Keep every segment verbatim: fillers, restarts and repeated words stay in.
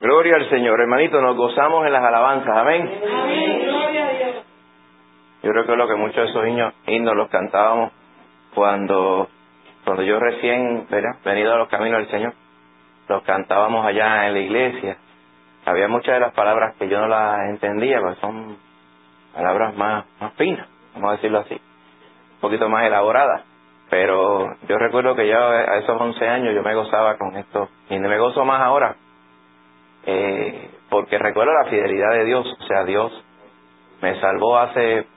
Gloria al Señor. Hermanito, nos gozamos en las alabanzas. Amén. Amén. Gloria a Dios. Yo recuerdo que muchos de esos himnos, himnos los cantábamos cuando, cuando yo recién, ¿verdad?, venido a los caminos del Señor. Los cantábamos allá en la iglesia. Había muchas de las palabras que yo no las entendía, porque son palabras más, más finas, vamos a decirlo así, un poquito más elaboradas. Pero yo recuerdo que ya a esos once años yo me gozaba con esto, y me gozo más ahora, eh, porque recuerdo la fidelidad de Dios. O sea, Dios me salvó hace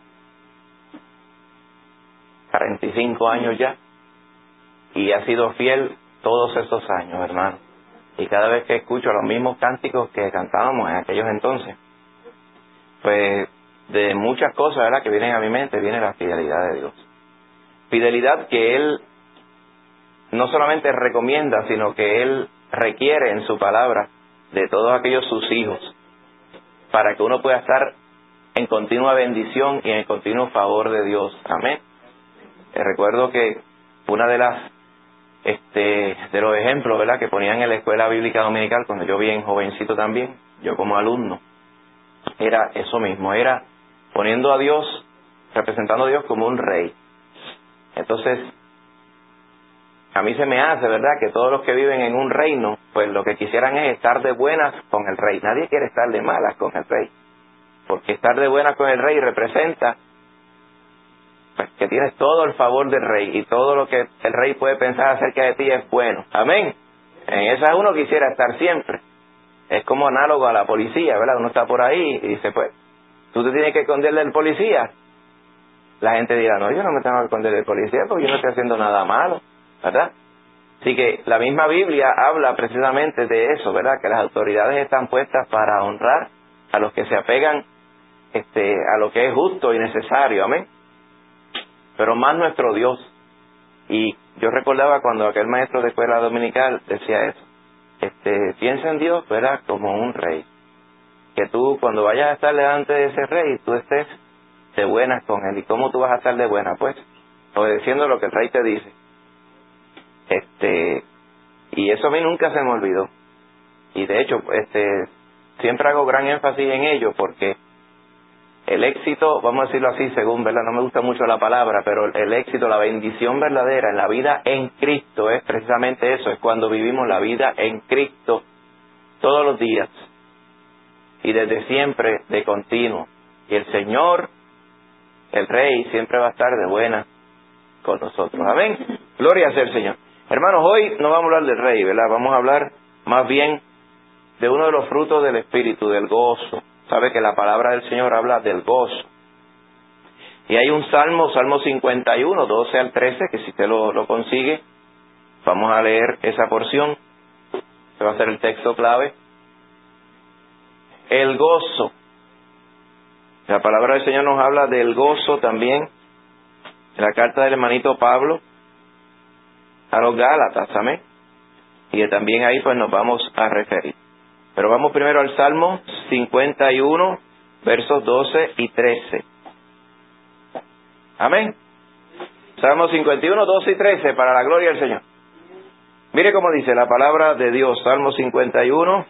cuarenta y cinco años ya, y ha sido fiel todos esos años, hermano. Y cada vez que escucho los mismos cánticos que cantábamos en aquellos entonces, pues de muchas cosas, ¿verdad?, que vienen a mi mente, viene la fidelidad de Dios. Fidelidad que Él no solamente recomienda, sino que Él requiere en su palabra de todos aquellos sus hijos, para que uno pueda estar en continua bendición y en continuo favor de Dios. Amén. Eh, recuerdo que una de las este de los ejemplos, ¿verdad?, que ponían en la escuela bíblica dominical cuando yo bien jovencito también, yo como alumno, era eso mismo, era poniendo a Dios, representando a Dios como un rey. Entonces, a mí se me hace, ¿verdad?, que todos los que viven en un reino, pues lo que quisieran es estar de buenas con el rey. Nadie quiere estar de malas con el rey, porque estar de buenas con el rey representa pues que tienes todo el favor del rey, y todo lo que el rey puede pensar acerca de ti es bueno. Amén. En esa uno quisiera estar siempre. Es como análogo a la policía, ¿verdad? Uno está por ahí y dice, pues, tú te tienes que esconder del policía. La gente dirá, no, yo no me tengo que esconder del policía porque yo no estoy haciendo nada malo, ¿verdad? Así que la misma Biblia habla precisamente de eso, ¿verdad? Que las autoridades están puestas para honrar a los que se apegan este, a lo que es justo y necesario. Amén. Pero más nuestro Dios. Y yo recordaba cuando aquel maestro de escuela dominical decía eso, este, piensa en Dios, ¿verdad?, como un rey. Que tú cuando vayas a estar delante de ese rey, tú estés de buenas con él. ¿Y cómo tú vas a estar de buenas? Pues obedeciendo lo que el rey te dice. Este, y eso a mí nunca se me olvidó. Y de hecho, este, siempre hago gran énfasis en ello, porque el éxito, vamos a decirlo así, según, ¿verdad?, no me gusta mucho la palabra, pero el éxito, la bendición verdadera en la vida en Cristo es precisamente eso, es cuando vivimos la vida en Cristo todos los días y desde siempre, de continuo. Y el Señor, el Rey, siempre va a estar de buena con nosotros. Amén. Gloria sea el Señor. Hermanos, hoy no vamos a hablar del Rey, ¿verdad? Vamos a hablar más bien de uno de los frutos del Espíritu, del gozo. Sabe que la palabra del Señor habla del gozo. Y hay un salmo, Salmo cincuenta y uno, doce al trece, que si usted lo, lo consigue, vamos a leer esa porción. Este va a ser el texto clave. El gozo. La palabra del Señor nos habla del gozo también. En la carta del hermanito Pablo a los Gálatas, amén. Y que también ahí pues nos vamos a referir. Pero vamos primero al Salmo cincuenta y uno, versos doce y trece. Amén. Salmo cincuenta y uno, doce y trece, para la gloria del Señor. Mire cómo dice la palabra de Dios. Salmo cincuenta y uno,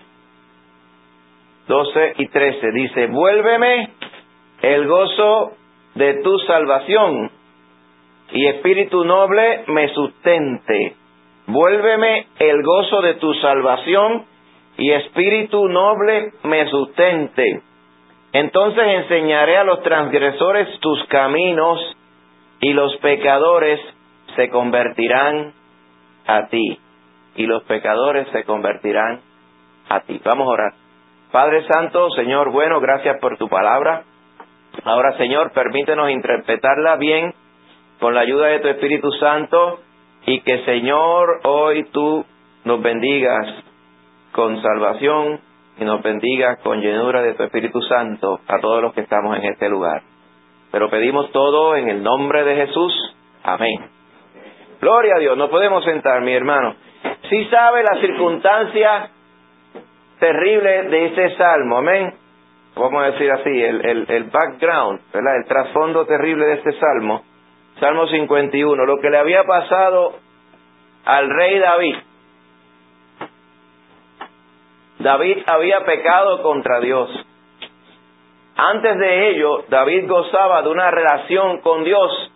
doce y trece. Dice, vuélveme el gozo de tu salvación, y espíritu noble me sustente. Vuélveme el gozo de tu salvación, y espíritu noble me sustente. Entonces enseñaré a los transgresores tus caminos, y los pecadores se convertirán a ti. Y los pecadores se convertirán a ti. Vamos a orar. Padre Santo, Señor bueno, gracias por tu palabra. Ahora, Señor, permítenos interpretarla bien con la ayuda de tu Espíritu Santo, y que, Señor, hoy tú nos bendigas con salvación y nos bendigas con llenura de tu Espíritu Santo a todos los que estamos en este lugar. Pero pedimos todo en el nombre de Jesús. Amén. Gloria a Dios. Nos podemos sentar, mi hermano. Si sabe la circunstancia terrible de este salmo, amén. Vamos a decir así, el, el, el background, ¿verdad?, el trasfondo terrible de este salmo. Salmo cincuenta y uno, lo que le había pasado al rey David. David había pecado contra Dios. Antes de ello, David gozaba de una relación con Dios,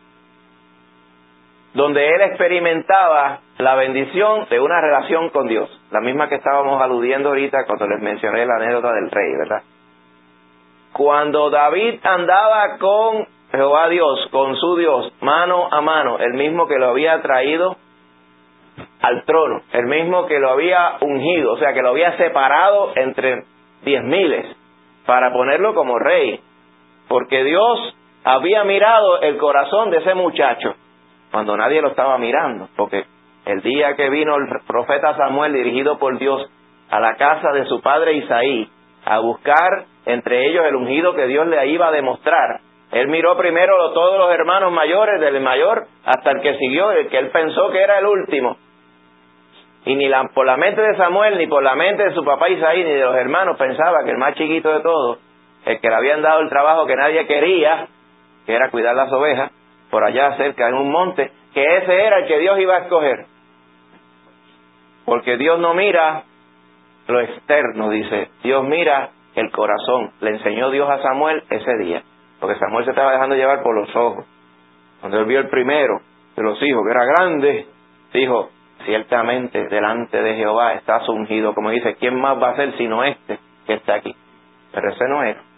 donde él experimentaba la bendición de una relación con Dios, la misma que estábamos aludiendo ahorita cuando les mencioné la anécdota del rey, ¿verdad? Cuando David andaba con Jehová Dios, con su Dios, mano a mano, el mismo que lo había traído al trono, el mismo que lo había ungido, o sea, que lo había separado entre diez miles para ponerlo como rey, porque Dios había mirado el corazón de ese muchacho cuando nadie lo estaba mirando, porque el día que vino el profeta Samuel dirigido por Dios a la casa de su padre Isaí a buscar entre ellos el ungido que Dios le iba a demostrar, él miró primero a todos los hermanos mayores, del mayor hasta el que siguió, el que él pensó que era el último. Y ni la, por la mente de Samuel, ni por la mente de su papá Isaí, ni de los hermanos, pensaba que el más chiquito de todos, el que le habían dado el trabajo que nadie quería, que era cuidar las ovejas, por allá cerca en un monte, que ese era el que Dios iba a escoger. Porque Dios no mira lo externo, dice, Dios mira el corazón. Le enseñó Dios a Samuel ese día, porque Samuel se estaba dejando llevar por los ojos. Cuando él vio el primero de los hijos, que era grande, dijo, ciertamente delante de Jehová estás ungido, como dice, ¿quién más va a ser sino este que está aquí? Pero ese no era.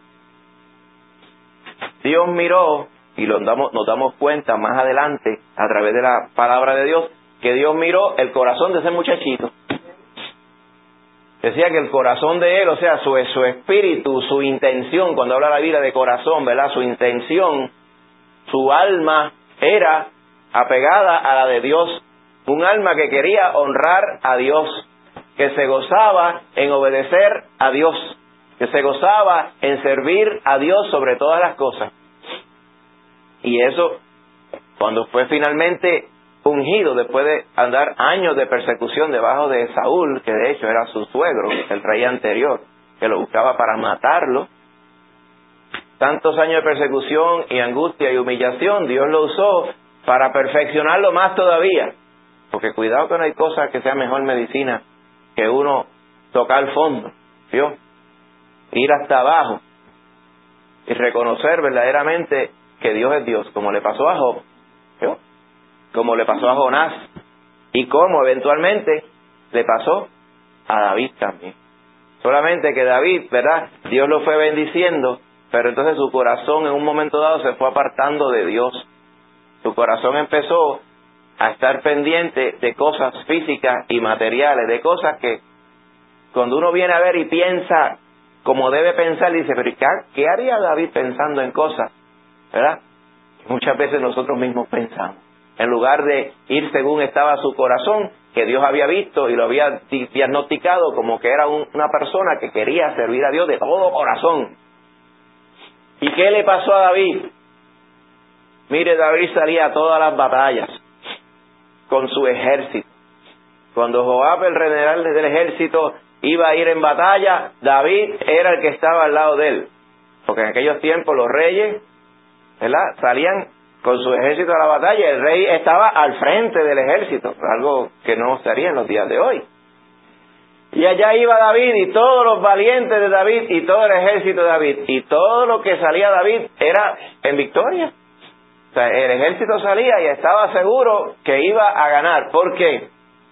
Dios miró, y lo damos, nos damos cuenta más adelante, a través de la palabra de Dios, que Dios miró el corazón de ese muchachito. Decía que el corazón de él, o sea, su, su espíritu, su intención, cuando habla la Biblia de corazón, ¿verdad? Su intención, su alma era apegada a la de Dios. Un alma que quería honrar a Dios, que se gozaba en obedecer a Dios, que se gozaba en servir a Dios sobre todas las cosas. Y eso, cuando fue finalmente ungido, después de andar años de persecución debajo de Saúl, que de hecho era su suegro, el rey anterior, que lo buscaba para matarlo, tantos años de persecución y angustia y humillación, Dios lo usó para perfeccionarlo más todavía. Porque cuidado que no hay cosa que sea mejor medicina que uno tocar fondo, ¿vio? Ir hasta abajo y reconocer verdaderamente que Dios es Dios, como le pasó a Job, ¿vio? Como le pasó a Jonás y como eventualmente le pasó a David también. Solamente que David, ¿verdad? Dios lo fue bendiciendo, pero entonces su corazón en un momento dado se fue apartando de Dios. Su corazón empezó a estar pendiente de cosas físicas y materiales, de cosas que cuando uno viene a ver y piensa como debe pensar, dice, pero ¿qué haría David pensando en cosas? ¿Verdad? Muchas veces nosotros mismos pensamos. En lugar de ir según estaba su corazón, que Dios había visto y lo había diagnosticado como que era un, una persona que quería servir a Dios de todo corazón. ¿Y qué le pasó a David? Mire, David salía a todas las batallas con su ejército. Cuando Joab, el general del ejército, iba a ir en batalla, David era el que estaba al lado de él. Porque en aquellos tiempos los reyes, ¿verdad?, salían con su ejército a la batalla. El rey estaba al frente del ejército, algo que no se haría en los días de hoy. Y allá iba David y todos los valientes de David y todo el ejército de David. Y todo lo que salía David era en victoria. O sea, el ejército salía y estaba seguro que iba a ganar. ¿Por qué?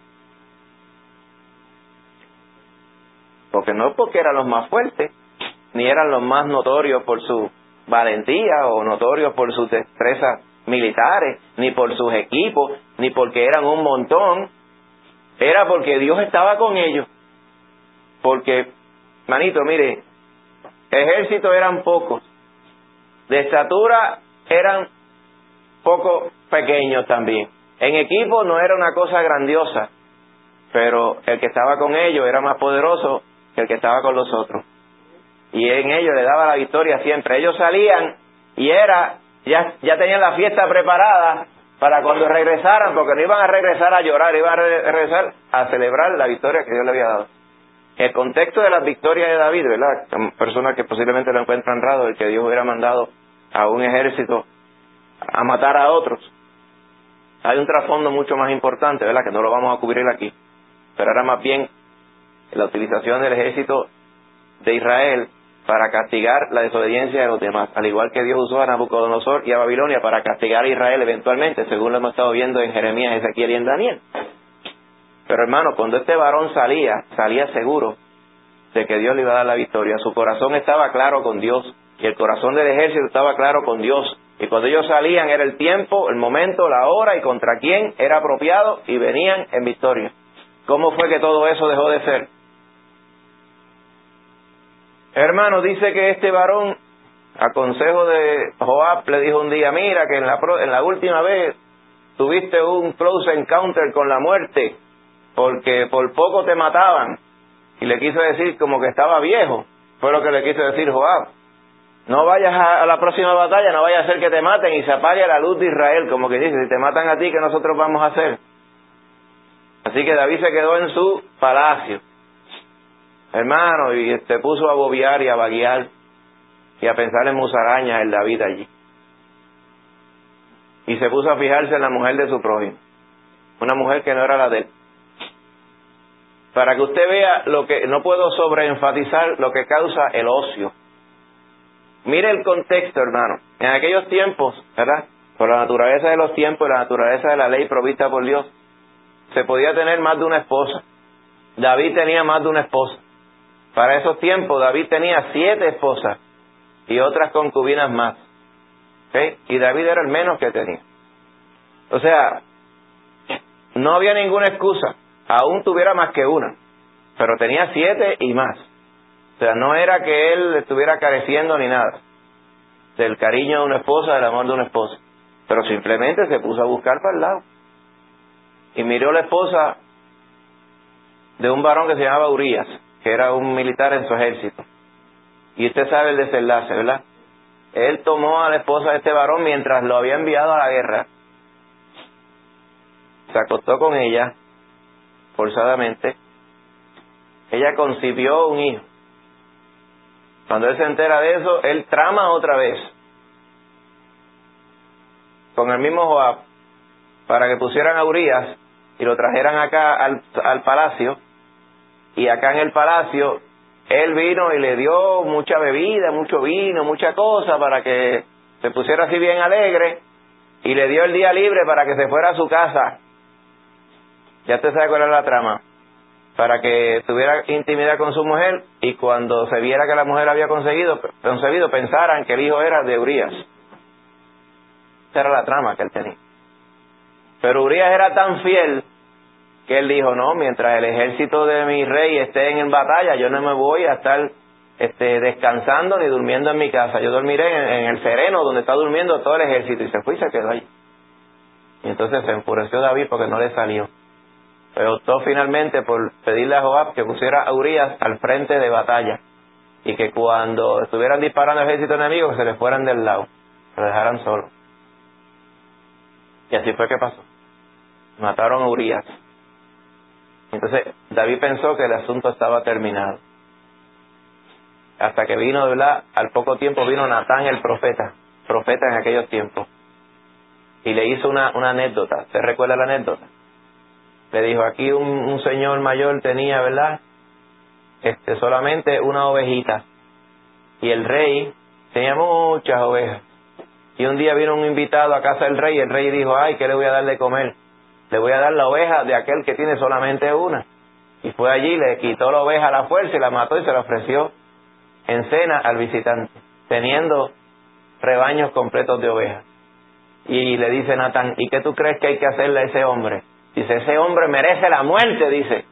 Porque no porque eran los más fuertes, ni eran los más notorios por su valentía o notorios por sus destrezas militares, ni por sus equipos, ni porque eran un montón. Era porque Dios estaba con ellos. Porque, manito, mire, ejércitos eran pocos, de estatura eran poco pequeños también. En equipo no era una cosa grandiosa, pero el que estaba con ellos era más poderoso que el que estaba con los otros. Y en ellos le daba la victoria siempre. Ellos salían y era, ya, ya tenían la fiesta preparada para cuando regresaran, porque no iban a regresar a llorar, iban a regresar a celebrar la victoria que Dios le había dado. El contexto de las victorias de David, ¿verdad? Personas que posiblemente lo encuentran raro, el que Dios hubiera mandado a un ejército a matar a otros. Hay un trasfondo mucho más importante, ¿verdad?, que no lo vamos a cubrir aquí, pero era más bien la utilización del ejército de Israel para castigar la desobediencia de los demás, al igual que Dios usó a Nabucodonosor y a Babilonia para castigar a Israel eventualmente, según lo hemos estado viendo en Jeremías, Ezequiel y en Daniel. Pero hermano, cuando este varón salía, salía seguro de que Dios le iba a dar la victoria. Su corazón estaba claro con Dios y el corazón del ejército estaba claro con Dios. Y cuando ellos salían era el tiempo, el momento, la hora y contra quién era apropiado y venían en victoria. ¿Cómo fue que todo eso dejó de ser? Hermano, dice que este varón, a consejo de Joab, le dijo un día: mira que en la, pro, en la última vez tuviste un close encounter con la muerte, porque por poco te mataban. Y le quiso decir como que estaba viejo. Fue lo que le quiso decir Joab. No vayas a, a la próxima batalla, no vaya a ser que te maten y se apague la luz de Israel, como que dice: si te matan a ti, ¿qué nosotros vamos a hacer? Así que David se quedó en su palacio, hermano, y se puso a bobear y a vaguear y a pensar en musarañas el David allí. Y se puso a fijarse en la mujer de su prójimo, una mujer que no era la de él. Para que usted vea lo que, no puedo sobreenfatizar lo que causa el ocio. Mire el contexto, hermano. En aquellos tiempos, ¿verdad?, por la naturaleza de los tiempos y la naturaleza de la ley provista por Dios, se podía tener más de una esposa. David tenía más de una esposa. Para esos tiempos David tenía siete esposas y otras concubinas más. ¿Okay? Y David era el menos que tenía. O sea, no había ninguna excusa. Aún tuviera más que una, pero tenía siete y más. O sea, no era que él estuviera careciendo ni nada del cariño de una esposa, del amor de una esposa, pero simplemente se puso a buscar para el lado. Y miró la esposa de un varón que se llamaba Urías, que era un militar en su ejército. Y usted sabe el desenlace, ¿verdad? Él tomó a la esposa de este varón mientras lo había enviado a la guerra. Se acostó con ella forzadamente. Ella concibió un hijo. Cuando él se entera de eso, él trama otra vez con el mismo Joab para que pusieran a Urías y lo trajeran acá al, al palacio. Y acá en el palacio él vino y le dio mucha bebida, mucho vino, mucha cosa para que se pusiera así bien alegre, y le dio el día libre para que se fuera a su casa. Ya usted sabe cuál era la trama. Para que tuviera intimidad con su mujer, y cuando se viera que la mujer había conseguido, concebido, pensaran que el hijo era de Urías. Esa era la trama que él tenía. Pero Urías era tan fiel que él dijo: no, mientras el ejército de mi rey esté en batalla, yo no me voy a estar este, descansando ni durmiendo en mi casa. Yo dormiré en, en el sereno donde está durmiendo todo el ejército. Y se fue y se quedó allí. Y entonces se enfureció David porque no le salió. Pero optó finalmente por pedirle a Joab que pusiera a Urías al frente de batalla, y que cuando estuvieran disparando al ejército enemigo, que se les fueran del lado, que lo dejaran solo. Y así fue que pasó. Mataron a Urías. Entonces David pensó que el asunto estaba terminado, hasta que vino, ¿verdad?, al poco tiempo vino Natán el profeta, profeta en aquellos tiempos, y le hizo una, una anécdota. ¿Se recuerda la anécdota? Le dijo: aquí un, un señor mayor tenía, ¿verdad?, este, solamente una ovejita, y el rey tenía muchas ovejas. Y un día vino un invitado a casa del rey, y el rey dijo: ay, ¿qué le voy a dar de comer? Le voy a dar la oveja de aquel que tiene solamente una. Y fue allí, le quitó la oveja a la fuerza y la mató y se la ofreció en cena al visitante, teniendo rebaños completos de ovejas. Y le dice Natán: ¿y qué tú crees que hay que hacerle a ese hombre? Dice: ese hombre merece la muerte, dice.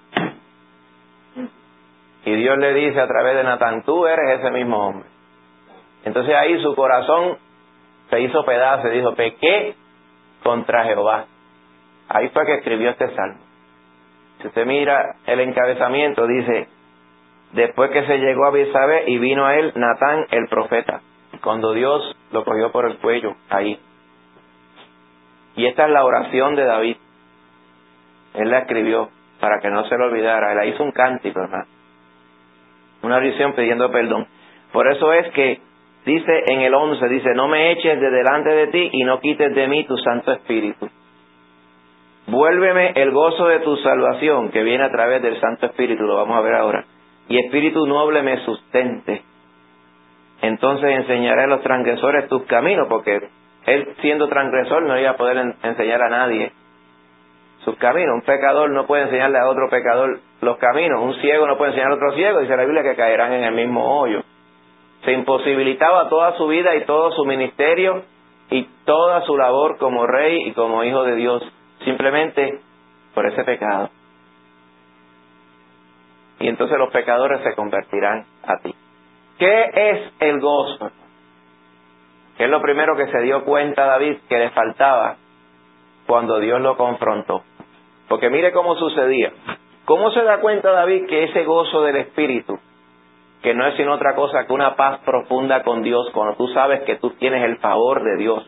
Y Dios le dice a través de Natán: tú eres ese mismo hombre. Entonces ahí su corazón se hizo pedazo y dijo: pequé contra Jehová. Ahí fue que escribió este salmo. Si usted mira el encabezamiento, dice: después que se llegó a Betsabé y vino a él Natán el profeta, cuando Dios lo cogió por el cuello, ahí. Y esta es la oración de David. Él la escribió para que no se lo olvidara. Él la hizo un cántico, hermano, una oración pidiendo perdón. Por eso es que dice en el once, dice: no me eches de delante de ti y no quites de mí tu Santo Espíritu. Vuélveme el gozo de tu salvación, que viene a través del Santo Espíritu, lo vamos a ver ahora. Y espíritu noble me sustente. Entonces enseñaré a los transgresores tus caminos, porque él, siendo transgresor, no iba a poder en, enseñar a nadie sus caminos. Un pecador no puede enseñarle a otro pecador los caminos. Un ciego no puede enseñar a otro ciego. Dice la Biblia que caerán en el mismo hoyo. Se imposibilitaba toda su vida y todo su ministerio y toda su labor como rey y como hijo de Dios, simplemente por ese pecado. Y entonces los pecadores se convertirán a ti. ¿Qué es el gozo? ¿Qué es lo primero que se dio cuenta David que le faltaba cuando Dios lo confrontó? Porque mire cómo sucedía. ¿Cómo se da cuenta David que ese gozo del Espíritu, que no es sino otra cosa que una paz profunda con Dios, cuando tú sabes que tú tienes el favor de Dios?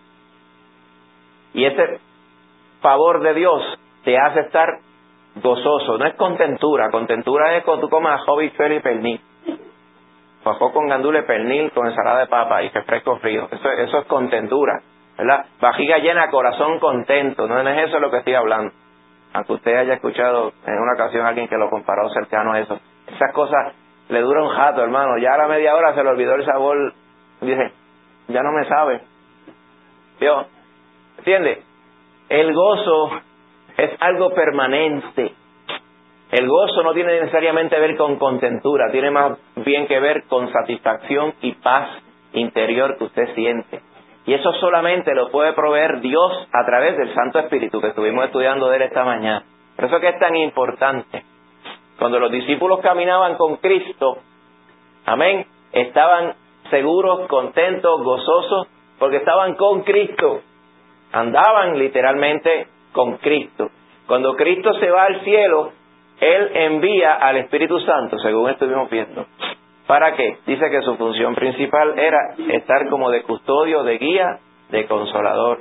Y ese favor de Dios te hace estar gozoso. No es contentura. Contentura es cuando tú comas ajo, bichuelo y pernil. Ajo con gandule, pernil, con ensalada de papa y refresco frío. Eso, eso es contentura, ¿verdad? Vajiga llena, corazón contento. No es eso lo que estoy hablando. Aunque usted haya escuchado en una ocasión a alguien que lo comparó cercano a eso. Esas cosas le dura un jato, hermano. Ya a la media hora se le olvidó el sabor. Dice, ya no me sabe. ¿Vio? ¿Entiende? El gozo es algo permanente. El gozo no tiene necesariamente que ver con contentura, tiene más bien que ver con satisfacción y paz interior que usted siente. Y eso solamente lo puede proveer Dios a través del Santo Espíritu, que estuvimos estudiando de él esta mañana. Por eso que es tan importante. Cuando los discípulos caminaban con Cristo, amén, estaban seguros, contentos, gozosos, porque estaban con Cristo. Andaban literalmente con Cristo. Cuando Cristo se va al cielo, Él envía al Espíritu Santo, según estuvimos viendo. ¿Para qué? Dice que su función principal era estar como de custodio, de guía, de consolador.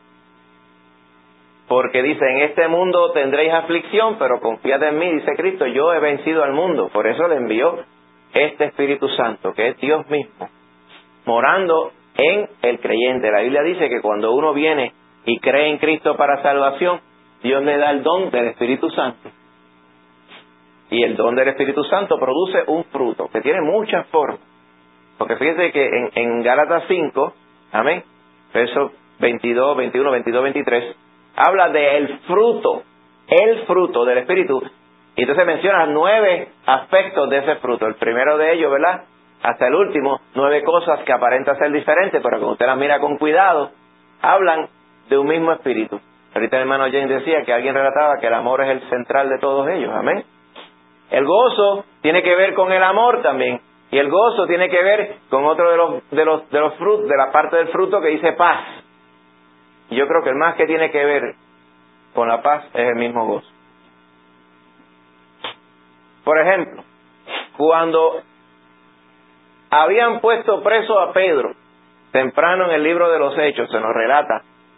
Porque dice, en este mundo tendréis aflicción, pero confiad en mí, dice Cristo, yo he vencido al mundo. Por eso le envió este Espíritu Santo, que es Dios mismo, morando en el creyente. La Biblia dice que cuando uno viene y cree en Cristo para salvación, Dios le da el don del Espíritu Santo. Y el don del Espíritu Santo produce un fruto que tiene muchas formas. Porque fíjese que en, en Gálatas cinco, amén, versos veintidós, veintiuno, veintidós, veintitrés, habla del fruto, el fruto del Espíritu. Y entonces menciona nueve aspectos de ese fruto. El primero de ellos, ¿verdad? Hasta el último, nueve cosas que aparentan ser diferentes, pero cuando usted las mira con cuidado, hablan de un mismo espíritu. Ahorita el hermano James decía que alguien relataba que el amor es el central de todos ellos, amén. El gozo tiene que ver con el amor también, y el gozo tiene que ver con otro de los de los de los frutos, de la parte del fruto que dice paz. Y yo creo que el más que tiene que ver con la paz es el mismo gozo. Por ejemplo, cuando habían puesto preso a Pedro, temprano en el libro de los Hechos se nos relata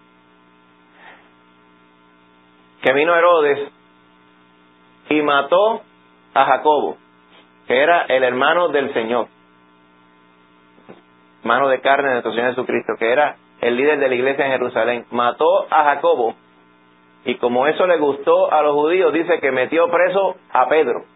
que vino Herodes y mató a Jacobo, que era el hermano del Señor, hermano de carne de nuestro Señor Jesucristo, que era el líder de la iglesia en Jerusalén. Mató a Jacobo, y como eso le gustó a los judíos, dice que metió preso a Pedro.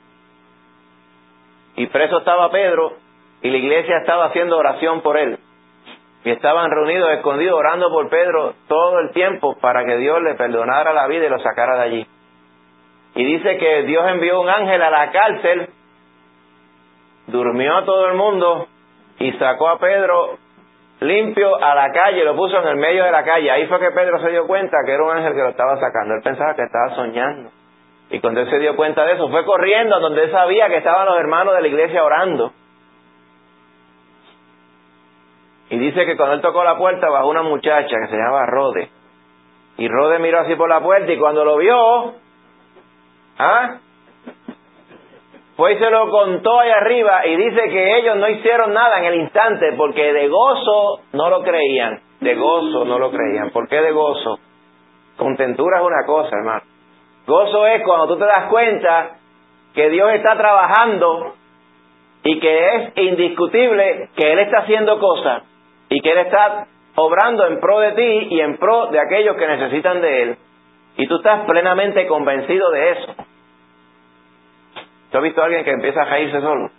Y preso estaba Pedro, y la iglesia estaba haciendo oración por él. Y estaban reunidos, escondidos, orando por Pedro todo el tiempo para que Dios le perdonara la vida y lo sacara de allí. Y dice que Dios envió un ángel a la cárcel, durmió a todo el mundo y sacó a Pedro limpio a la calle, lo puso en el medio de la calle. Ahí fue que Pedro se dio cuenta que era un ángel que lo estaba sacando. Él pensaba que estaba soñando. Y cuando él se dio cuenta de eso, fue corriendo a donde él sabía que estaban los hermanos de la iglesia orando. Y dice que cuando él tocó la puerta bajó una muchacha que se llamaba Rode. Y Rode miró así por la puerta y cuando lo vio, ¿ah? Pues se lo contó allá arriba y dice que ellos no hicieron nada en el instante porque de gozo no lo creían. De gozo no lo creían. ¿Por qué de gozo? Contentura es una cosa, hermano. Gozo es cuando tú te das cuenta que Dios está trabajando y que es indiscutible que Él está haciendo cosas y que Él está obrando en pro de ti y en pro de aquellos que necesitan de Él. Y tú estás plenamente convencido de eso. ¿Tú has visto a alguien que empieza a reírse solo?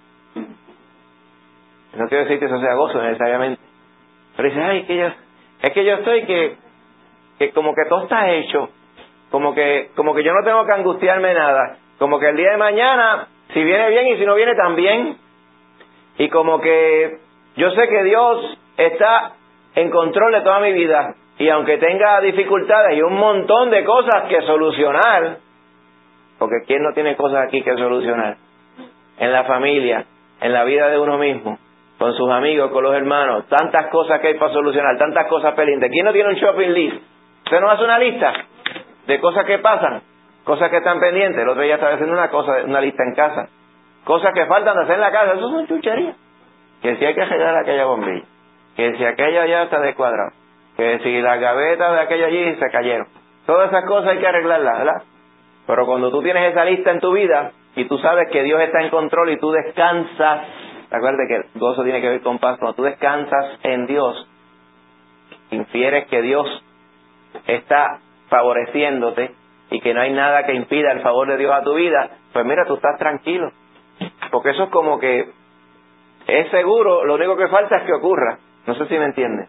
No quiero decir que eso sea gozo necesariamente. Pero dice, ay, que yo, es que yo estoy que, que como que todo está hecho. Como que, como que yo no tengo que angustiarme nada. Como que el día de mañana, si viene bien y si no viene también. Y como que yo sé que Dios está en control de toda mi vida. Y aunque tenga dificultades y un montón de cosas que solucionar, porque ¿quién no tiene cosas aquí que solucionar? En la familia, en la vida de uno mismo, con sus amigos, con los hermanos, tantas cosas que hay para solucionar, tantas cosas pendientes. ¿Quién no tiene un shopping list? ¿Usted no hace una lista de cosas que pasan, cosas que están pendientes? El otro día estaba haciendo una cosa, una lista en casa, cosas que faltan de hacer en la casa. Eso son chucherías. Que si hay que arreglar aquella bombilla, que si aquella ya está descuadrada, que si las gavetas de aquella allí se cayeron, todas esas cosas hay que arreglarlas, ¿verdad? Pero cuando tú tienes esa lista en tu vida y tú sabes que Dios está en control y tú descansas, recuerde que el gozo tiene que ver con paz. Cuando tú descansas en Dios, infieres que Dios está favoreciéndote y que no hay nada que impida el favor de Dios a tu vida, pues mira, tú estás tranquilo. Porque eso es como que es seguro, lo único que falta es que ocurra. No sé si me entiendes.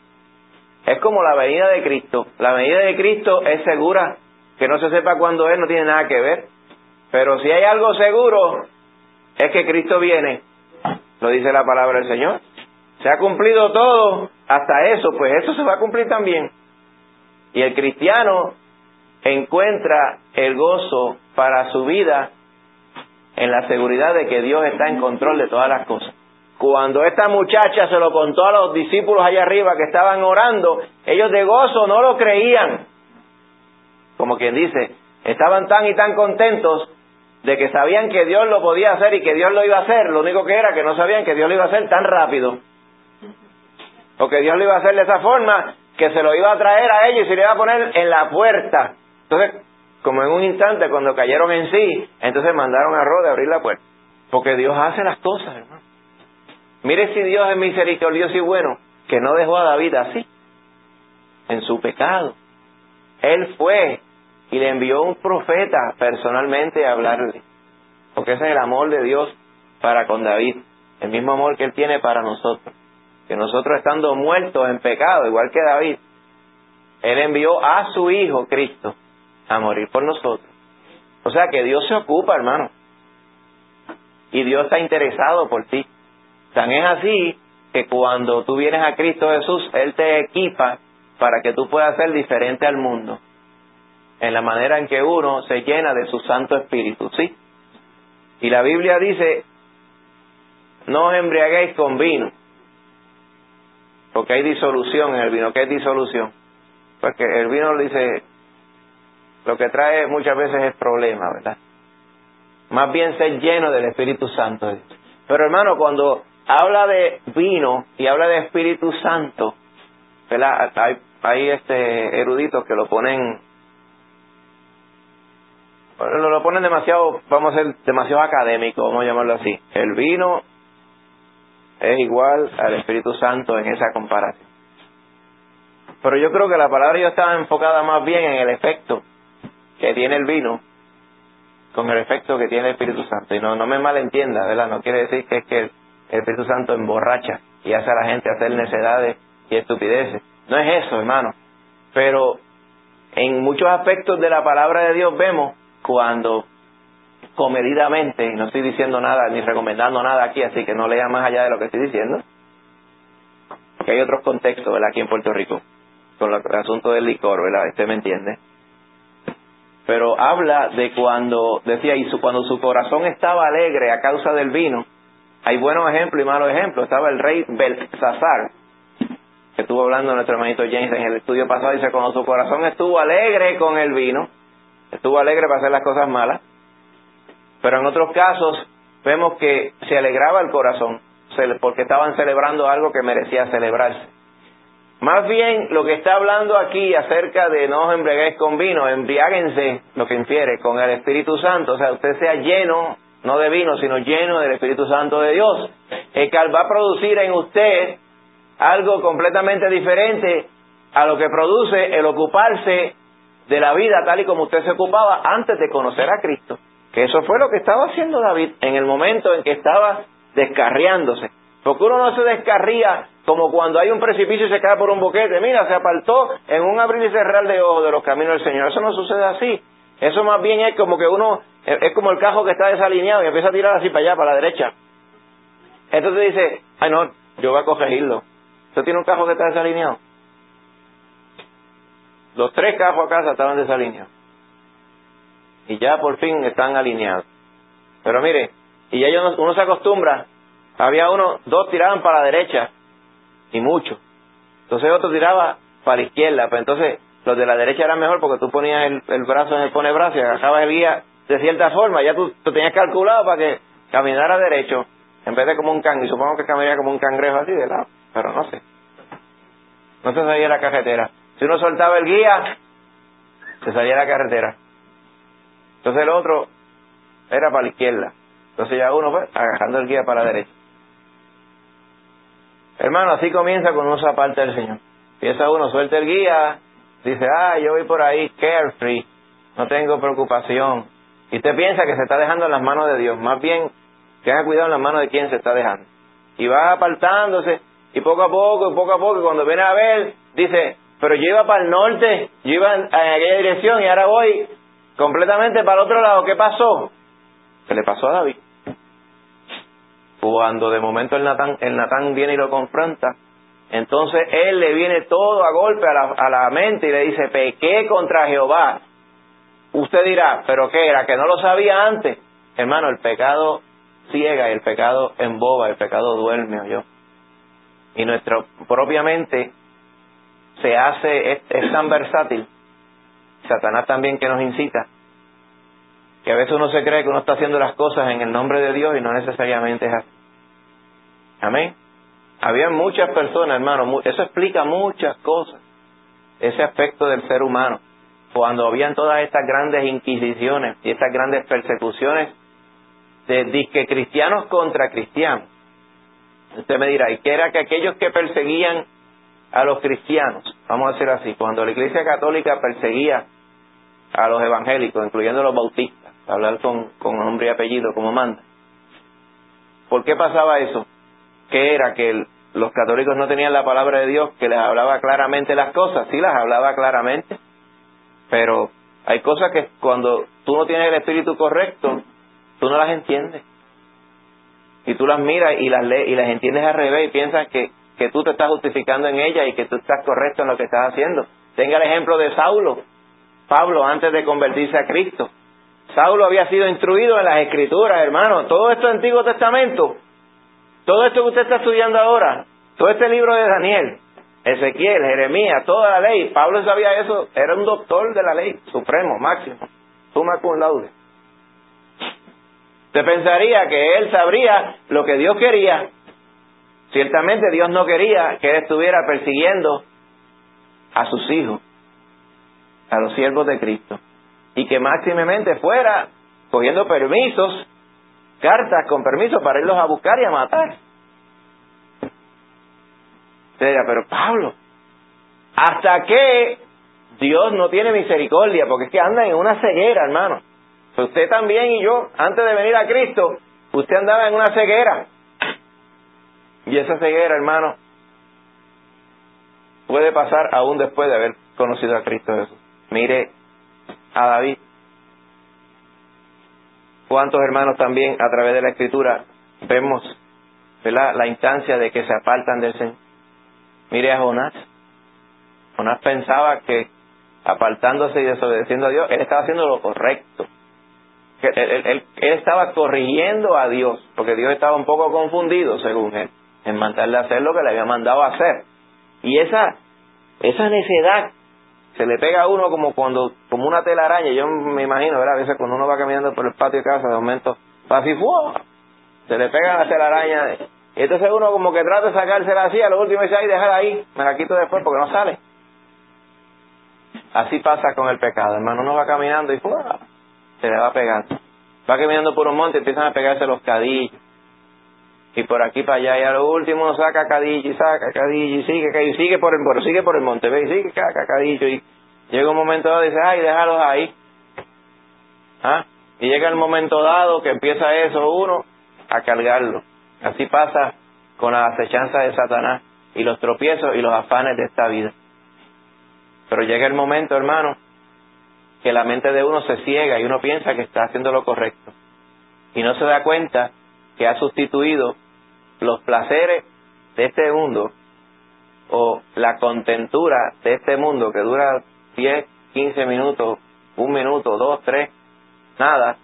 Es como la venida de Cristo. La venida de Cristo es segura. Que no se sepa cuándo es, no tiene nada que ver. Pero si hay algo seguro, es que Cristo viene. Lo dice la palabra del Señor. Se ha cumplido todo, hasta eso, pues eso se va a cumplir también. Y el cristiano encuentra el gozo para su vida en la seguridad de que Dios está en control de todas las cosas. Cuando esta muchacha se lo contó a los discípulos allá arriba que estaban orando, ellos de gozo no lo creían. Como quien dice, estaban tan y tan contentos de que sabían que Dios lo podía hacer y que Dios lo iba a hacer. Lo único que era que no sabían que Dios lo iba a hacer tan rápido. O que Dios lo iba a hacer de esa forma que se lo iba a traer a ellos y se lo iba a poner en la puerta. Entonces, como en un instante, cuando cayeron en sí, entonces mandaron a Rode a abrir la puerta. Porque Dios hace las cosas, hermano. Mire si Dios es misericordioso y bueno, que no dejó a David así, en su pecado. Él fue y le envió un profeta personalmente a hablarle. Porque ese es el amor de Dios para con David. El mismo amor que Él tiene para nosotros. Que nosotros estando muertos en pecado, igual que David, Él envió a su Hijo Cristo a morir por nosotros. O sea que Dios se ocupa, hermano. Y Dios está interesado por ti. Tan es así que cuando tú vienes a Cristo Jesús, Él te equipa para que tú puedas ser diferente al mundo. En la manera en que uno se llena de su Santo Espíritu, ¿sí? Y la Biblia dice, no os embriaguéis con vino, porque hay disolución en el vino. ¿Qué es disolución? Porque el vino, dice, lo que trae muchas veces es problema, ¿verdad? Más bien ser lleno del Espíritu Santo. Pero hermano, cuando habla de vino y habla de Espíritu Santo, ¿verdad? Hay, hay este eruditos que lo ponen, lo, lo ponen demasiado, vamos a ser demasiado académico, vamos a llamarlo así. El vino es igual al Espíritu Santo en esa comparación. Pero yo creo que la palabra ya estaba enfocada más bien en el efecto que tiene el vino con el efecto que tiene el Espíritu Santo. Y no, no me malentienda, ¿verdad? No quiere decir que es que el, el Espíritu Santo emborracha y hace a la gente hacer necedades y estupideces. No es eso, hermano. Pero en muchos aspectos de la palabra de Dios vemos cuando comedidamente, y no estoy diciendo nada ni recomendando nada aquí, así que no lea más allá de lo que estoy diciendo, porque hay otros contextos, ¿verdad? Aquí en Puerto Rico con el asunto del licor, ¿verdad? Usted me entiende. Pero habla de cuando, decía, y su, cuando su corazón estaba alegre a causa del vino. Hay buenos ejemplos y malos ejemplos. Estaba el rey Belsasar, que estuvo hablando nuestro hermanito James en el estudio pasado, dice, cuando su corazón estuvo alegre con el vino, estuvo alegre para hacer las cosas malas. Pero en otros casos vemos que se alegraba el corazón, porque estaban celebrando algo que merecía celebrarse. Más bien, lo que está hablando aquí acerca de no os embriaguéis con vino, embriáguense, lo que infiere, con el Espíritu Santo. O sea, usted sea lleno, no de vino, sino lleno del Espíritu Santo de Dios. El cual va a producir en usted algo completamente diferente a lo que produce el ocuparse de la vida tal y como usted se ocupaba antes de conocer a Cristo. Que eso fue lo que estaba haciendo David en el momento en que estaba descarriándose. Porque uno no se descarría como cuando hay un precipicio y se cae por un boquete. Mira, se apartó en un abrir y cerrar de ojos de los caminos del Señor. Eso no sucede así. Eso más bien es como que uno, es como el cajo que está desalineado y empieza a tirar así para allá, para la derecha. Entonces dice, ay no, yo voy a corregirlo. ¿Usted tiene un cajo que está desalineado? Los tres cajos a casa estaban desalineados. Y ya por fin están alineados. Pero mire, y ya uno, uno se acostumbra. Había uno, dos tiraban para la derecha, y mucho. Entonces otro tiraba para la izquierda. Pero entonces los de la derecha eran mejor porque tú ponías el, el brazo en el pone brazo y agajabas el guía de cierta forma. Ya tú, tú tenías calculado para que caminara derecho, en vez de como un cangrejo. Y supongo que caminaría como un cangrejo así de lado, pero no sé. No se salía la carretera. Si uno soltaba el guía, se salía la carretera. Entonces el otro era para la izquierda. Entonces ya uno fue agajando el guía para la derecha. Hermano, así comienza cuando uno se aparta del Señor. Empieza uno, suelta el guía, dice, ah, yo voy por ahí carefree, no tengo preocupación. Y usted piensa que se está dejando en las manos de Dios. Más bien, tenga cuidado en las manos de quien se está dejando. Y va apartándose, y poco a poco, y poco a poco, y cuando viene a ver, dice, pero yo iba para el norte, yo iba en, en aquella dirección, y ahora voy completamente para el otro lado. ¿Qué pasó? ¿Qué le pasó a David? Cuando de momento el Natán, el Natán viene y lo confronta, entonces él le viene todo a golpe a la, a la mente y le dice, pequé contra Jehová. Usted dirá, ¿pero qué era? ¿Que no lo sabía antes? Hermano, el pecado ciega y el pecado emboba, el pecado duerme, oyó. Y nuestra propia mente se hace, es, es tan versátil, Satanás también que nos incita, que a veces uno se cree que uno está haciendo las cosas en el nombre de Dios y no necesariamente es así. Amén. Había muchas personas, hermano, eso explica muchas cosas, ese aspecto del ser humano. Cuando habían todas estas grandes inquisiciones y estas grandes persecuciones de disque cristianos contra cristianos. Usted me dirá, ¿y qué era? Que aquellos que perseguían a los cristianos, vamos a decir así, cuando la Iglesia Católica perseguía a los evangélicos, incluyendo a los bautistas, hablar con, con nombre y apellido como manda. ¿Por qué pasaba eso? ¿Qué era? Que el, los católicos no tenían la palabra de Dios que les hablaba claramente las cosas. Sí las hablaba claramente, pero hay cosas que cuando tú no tienes el espíritu correcto, tú no las entiendes. Y tú las miras y las lees y las entiendes al revés y piensas que, que tú te estás justificando en ellas y que tú estás correcto en lo que estás haciendo. Tenga el ejemplo de Saulo, Pablo, antes de convertirse a Cristo. Saulo había sido instruido en las Escrituras, hermano. Todo esto Antiguo Testamento, todo esto que usted está estudiando ahora, todo este libro de Daniel, Ezequiel, Jeremías, toda la ley, Pablo sabía eso, era un doctor de la ley, supremo, máximo, summa cum laude. Usted pensaría que él sabría lo que Dios quería. Ciertamente Dios no quería que él estuviera persiguiendo a sus hijos, a los siervos de Cristo, y que máximamente fuera cogiendo permisos, cartas con permiso para irlos a buscar y a matar. Usted dirá, pero Pablo, ¿hasta qué Dios no tiene misericordia? Porque es que andan en una ceguera, hermano. Usted también y yo, antes de venir a Cristo, usted andaba en una ceguera. Y esa ceguera, hermano, puede pasar aún después de haber conocido a Cristo Jesús. Mire a David. ¿Cuántos hermanos también a través de la Escritura vemos, ¿verdad?, la instancia de que se apartan del Señor? Mire a Jonás. Jonás pensaba que apartándose y desobedeciendo a Dios, él estaba haciendo lo correcto. Él, él, él, él estaba corrigiendo a Dios, porque Dios estaba un poco confundido, según él, en mandarle a hacer lo que le había mandado a hacer. Y esa, esa necedad se le pega a uno como cuando, como una telaraña. Yo me imagino, ¿verdad? A veces cuando uno va caminando por el patio de casa, de momento va así, ¡fua!, se le pega la telaraña. Y entonces uno como que trata de sacársela así, a lo último dice, ay, déjala ahí, me la quito después porque no sale. Así pasa con el pecado, hermano. Uno va caminando y ¡fua!, se le va pegando. Va caminando por un monte y empiezan a pegarse los cadillos. Y por aquí para allá, y a lo último uno saca cadillo y saca cadillo y sigue, y sigue por el, bueno, sigue por el monte, ve, y sigue, saca cadillo y, Llega un momento dado y dice, ay, déjalos ahí. ¿Ah? Y llega el momento dado que empieza eso uno a cargarlo. Así pasa con la acechanza de Satanás y los tropiezos y los afanes de esta vida. Pero llega el momento, hermano, que la mente de uno se ciega y uno piensa que está haciendo lo correcto. Y no se da cuenta que ha sustituido los placeres de este mundo o la contentura de este mundo que dura diez, quince minutos, un minuto, dos, tres, nada,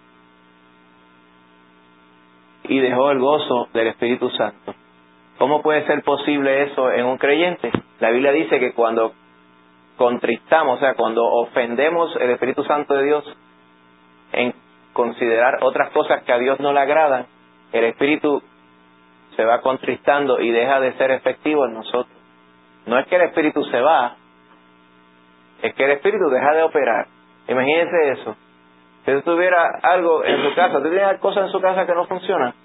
y dejó el gozo del Espíritu Santo. ¿Cómo puede ser posible eso en un creyente? La Biblia dice que cuando contristamos, o sea, cuando ofendemos el Espíritu Santo de Dios en considerar otras cosas que a Dios no le agradan, el Espíritu se va contristando y deja de ser efectivo en nosotros. No es que el Espíritu se va, es que el Espíritu deja de operar. Imagínense eso. Si usted tuviera algo en su casa, ¿usted tiene cosas en su casa que no funcionan?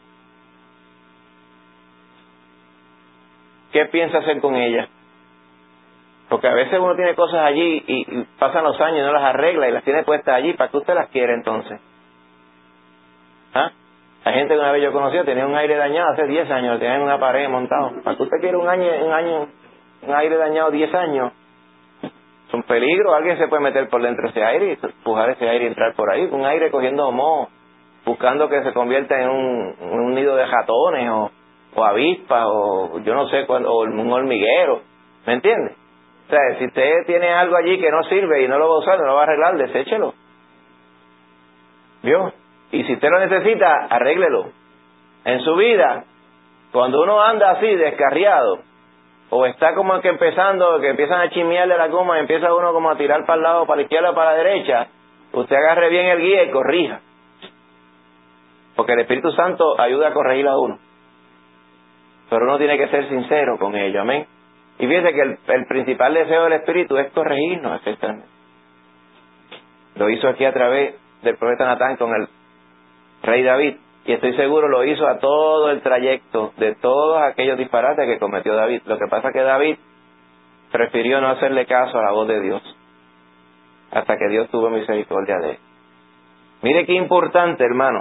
¿Qué piensa hacer con ellas? Porque a veces uno tiene cosas allí y, y pasan los años y no las arregla y las tiene puestas allí. ¿Para qué usted las quiere entonces? ¿Ah? Hay gente que una vez yo conocí tenía un aire dañado hace diez años, lo tenía en una pared montado. ¿Para qué usted quiere un año, un año, un aire dañado diez años? Es un peligro. Alguien se puede meter por dentro de ese aire y empujar ese aire y entrar por ahí. Un aire cogiendo moho, buscando que se convierta en un, en un nido de ratones o, o avispas o yo no sé, cuándo, o un hormiguero. ¿Me entiende? O sea, si usted tiene algo allí que no sirve y no lo va a usar, no lo va a arreglar, deséchelo. ¿Vio? Y si usted lo necesita, arréglelo. En su vida, cuando uno anda así, descarriado, o está como que empezando, que empiezan a chismearle la goma y empieza uno como a tirar para el lado, para la izquierda o para la derecha, usted agarre bien el guía y corrija. Porque el Espíritu Santo ayuda a corregir a uno. Pero uno tiene que ser sincero con ello, amén. Y fíjese que el, el principal deseo del Espíritu es corregirnos, etcétera. Lo hizo aquí a través del profeta Natán con el rey David, y estoy seguro lo hizo a todo el trayecto de todos aquellos disparates que cometió David. Lo que pasa es que David prefirió no hacerle caso a la voz de Dios hasta que Dios tuvo misericordia de él. Mire qué importante, hermano,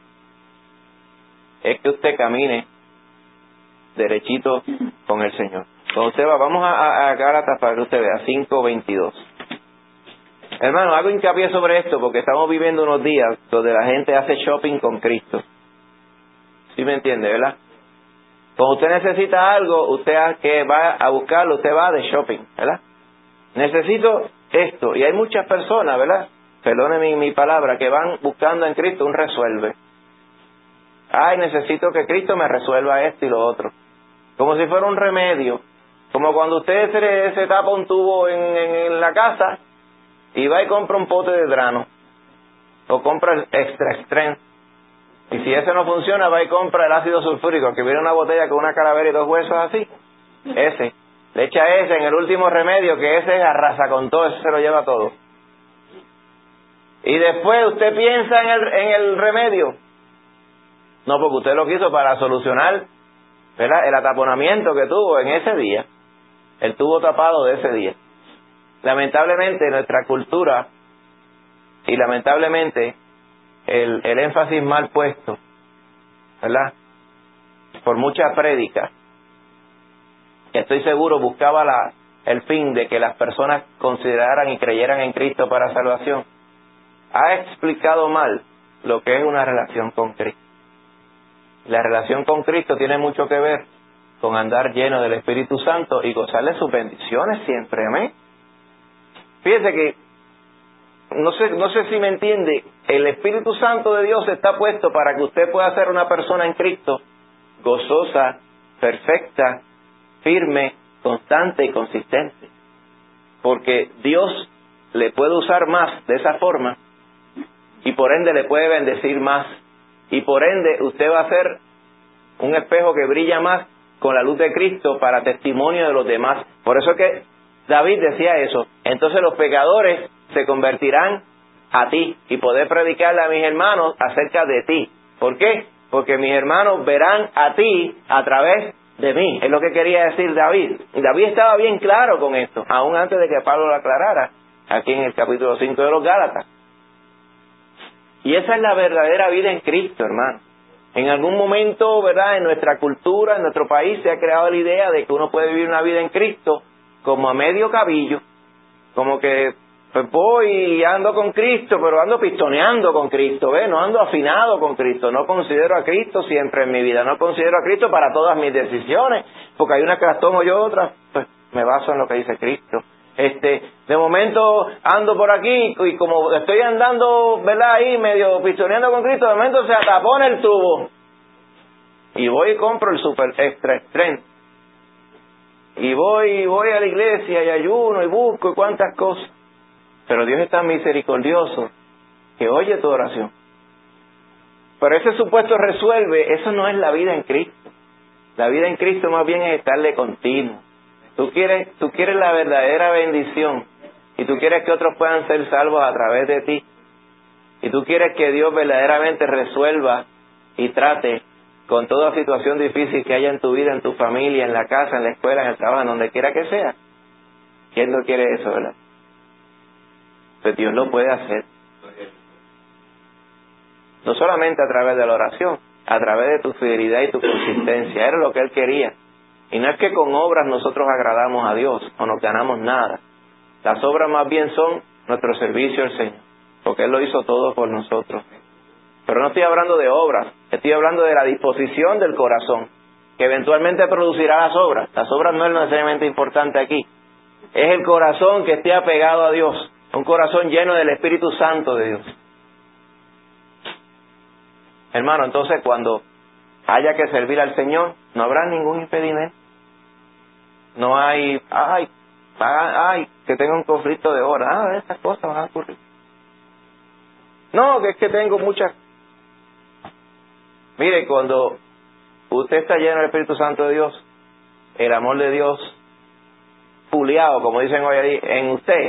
es que usted camine derechito con el Señor. Cuando usted va, vamos a, a Gálatas para que usted vea, cinco veintidós. Hermano, hago hincapié sobre esto porque estamos viviendo unos días donde la gente hace shopping con Cristo. ¿Sí me entiende, verdad? Cuando usted necesita algo, usted que va a buscarlo, usted va de shopping, ¿verdad? Necesito esto. Y hay muchas personas, ¿verdad? Perdone mi, mi palabra, que van buscando en Cristo un resuelve. Ay, necesito que Cristo me resuelva esto y lo otro. Como si fuera un remedio. Como cuando usted se, se tapa un tubo en, en, en la casa y va y compra un pote de drano. O compra el extra strength. Y si ese no funciona, va y compra el ácido sulfúrico, que viene una botella con una calavera y dos huesos así. Ese. Le echa ese en el último remedio, que ese arrasa con todo, ese se lo lleva todo. Y después usted piensa en el, en el remedio. No, porque usted lo quiso para solucionar, ¿verdad?, el ataponamiento que tuvo en ese día. El tubo tapado de ese día. Lamentablemente nuestra cultura y lamentablemente el, el énfasis mal puesto, ¿verdad?, por mucha prédica, que estoy seguro buscaba la, el fin de que las personas consideraran y creyeran en Cristo para salvación, ha explicado mal lo que es una relación con Cristo. La relación con Cristo tiene mucho que ver con andar lleno del Espíritu Santo y gozarle sus bendiciones siempre, amén. Fíjese que, no sé, no sé si me entiende, el Espíritu Santo de Dios está puesto para que usted pueda ser una persona en Cristo gozosa, perfecta, firme, constante y consistente. Porque Dios le puede usar más de esa forma y por ende le puede bendecir más. Y por ende usted va a ser un espejo que brilla más con la luz de Cristo para testimonio de los demás. Por eso es que David decía eso. Entonces los pecadores se convertirán a ti y poder predicarle a mis hermanos acerca de ti. ¿Por qué? Porque mis hermanos verán a ti a través de mí. Es lo que quería decir David. Y David estaba bien claro con esto, aún antes de que Pablo lo aclarara. aquí en el capítulo cinco de los Gálatas. Y esa es la verdadera vida en Cristo, hermano. En algún momento, ¿verdad?, en nuestra cultura, en nuestro país, se ha creado la idea de que uno puede vivir una vida en Cristo como a medio cabillo, como que pues voy y ando con Cristo, pero ando pistoneando con Cristo, ¿ves? No ando afinado con Cristo, no considero a Cristo siempre en mi vida, no considero a Cristo para todas mis decisiones, porque hay unas que las tomo yo, otras, pues me baso en lo que dice Cristo. Este, de momento ando por aquí y como estoy andando, ¿verdad?, ahí medio pistoneando con Cristo, de momento se atapona el tubo y voy y compro el super extra strength y voy y voy a la iglesia y ayuno y busco y cuantas cosas, pero Dios es tan misericordioso que oye tu oración. Pero ese supuesto resuelve, eso no es la vida en Cristo. La vida en Cristo más bien es estarle continuo. Tú quieres, tú quieres la verdadera bendición y tú quieres que otros puedan ser salvos a través de ti y tú quieres que Dios verdaderamente resuelva y trate con toda situación difícil que haya en tu vida, en tu familia, en la casa, en la escuela, en el trabajo, en donde quiera que sea. ¿Quién no quiere eso, verdad? Pues Dios lo puede hacer. No solamente a través de la oración, a través de tu fidelidad y tu consistencia. Era lo que Él quería. Y no es que con obras nosotros agradamos a Dios o nos ganamos nada. Las obras más bien son nuestro servicio al Señor, porque Él lo hizo todo por nosotros. Pero no estoy hablando de obras, estoy hablando de la disposición del corazón, que eventualmente producirá las obras. Las obras no es lo necesariamente importante aquí. Es el corazón que esté apegado a Dios, un corazón lleno del Espíritu Santo de Dios. Hermano, entonces cuando haya que servir al Señor, no habrá ningún impedimento. No hay, ay, ay, que tenga un conflicto de horas. Ah, estas cosas van a ocurrir. No, que es que tengo muchas. Mire, cuando usted está lleno del Espíritu Santo de Dios, el amor de Dios puliado, como dicen hoy ahí, en usted,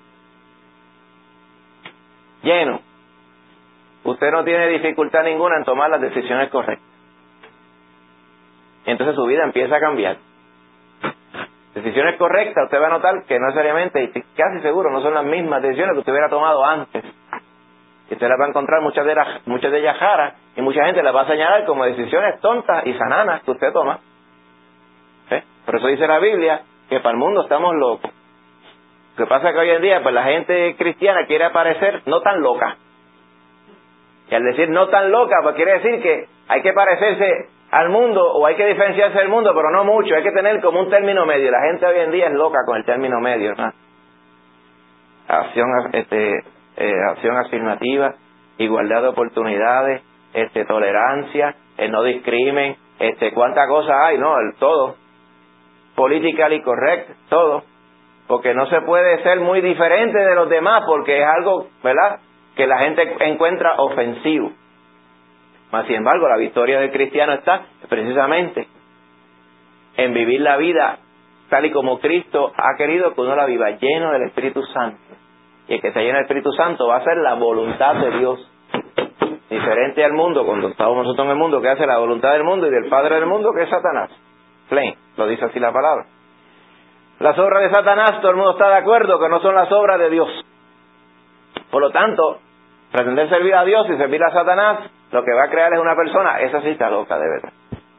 lleno, usted no tiene dificultad ninguna en tomar las decisiones correctas. Entonces su vida empieza a cambiar. Decisiones correctas, usted va a notar que no necesariamente, y casi seguro, no son las mismas decisiones que usted hubiera tomado antes. Y usted las va a encontrar muchas de, las, muchas de ellas raras, y mucha gente las va a señalar como decisiones tontas y sananas que usted toma. ¿Sí? Por eso dice la Biblia que para el mundo estamos locos. Lo que pasa es que hoy en día pues la gente cristiana quiere aparecer no tan loca. Y al decir no tan loca, pues quiere decir que hay que parecerse al mundo o hay que diferenciarse del mundo, pero no mucho. Hay que tener como un término medio. La gente hoy en día es loca con el término medio, ¿no? Acción, este, eh, acción afirmativa, igualdad de oportunidades, este, tolerancia, el no discrimen, este, cuántas cosas hay, ¿no? El todo. Politically correct, todo. Porque no se puede ser muy diferente de los demás porque es algo, ¿verdad?, que la gente encuentra ofensivo. Mas, sin embargo, la victoria del cristiano está precisamente en vivir la vida tal y como Cristo ha querido que uno la viva, lleno del Espíritu Santo. Y el que está lleno del Espíritu Santo va a hacer la voluntad de Dios. Diferente al mundo, cuando estamos nosotros en el mundo, que hace la voluntad del mundo y del padre del mundo, que es Satanás. Plain, lo dice así la palabra. Las obras de Satanás, todo el mundo está de acuerdo que no son las obras de Dios. Por lo tanto, pretender servir a Dios y servir a Satanás, lo que va a crear es una persona, esa sí está loca de verdad.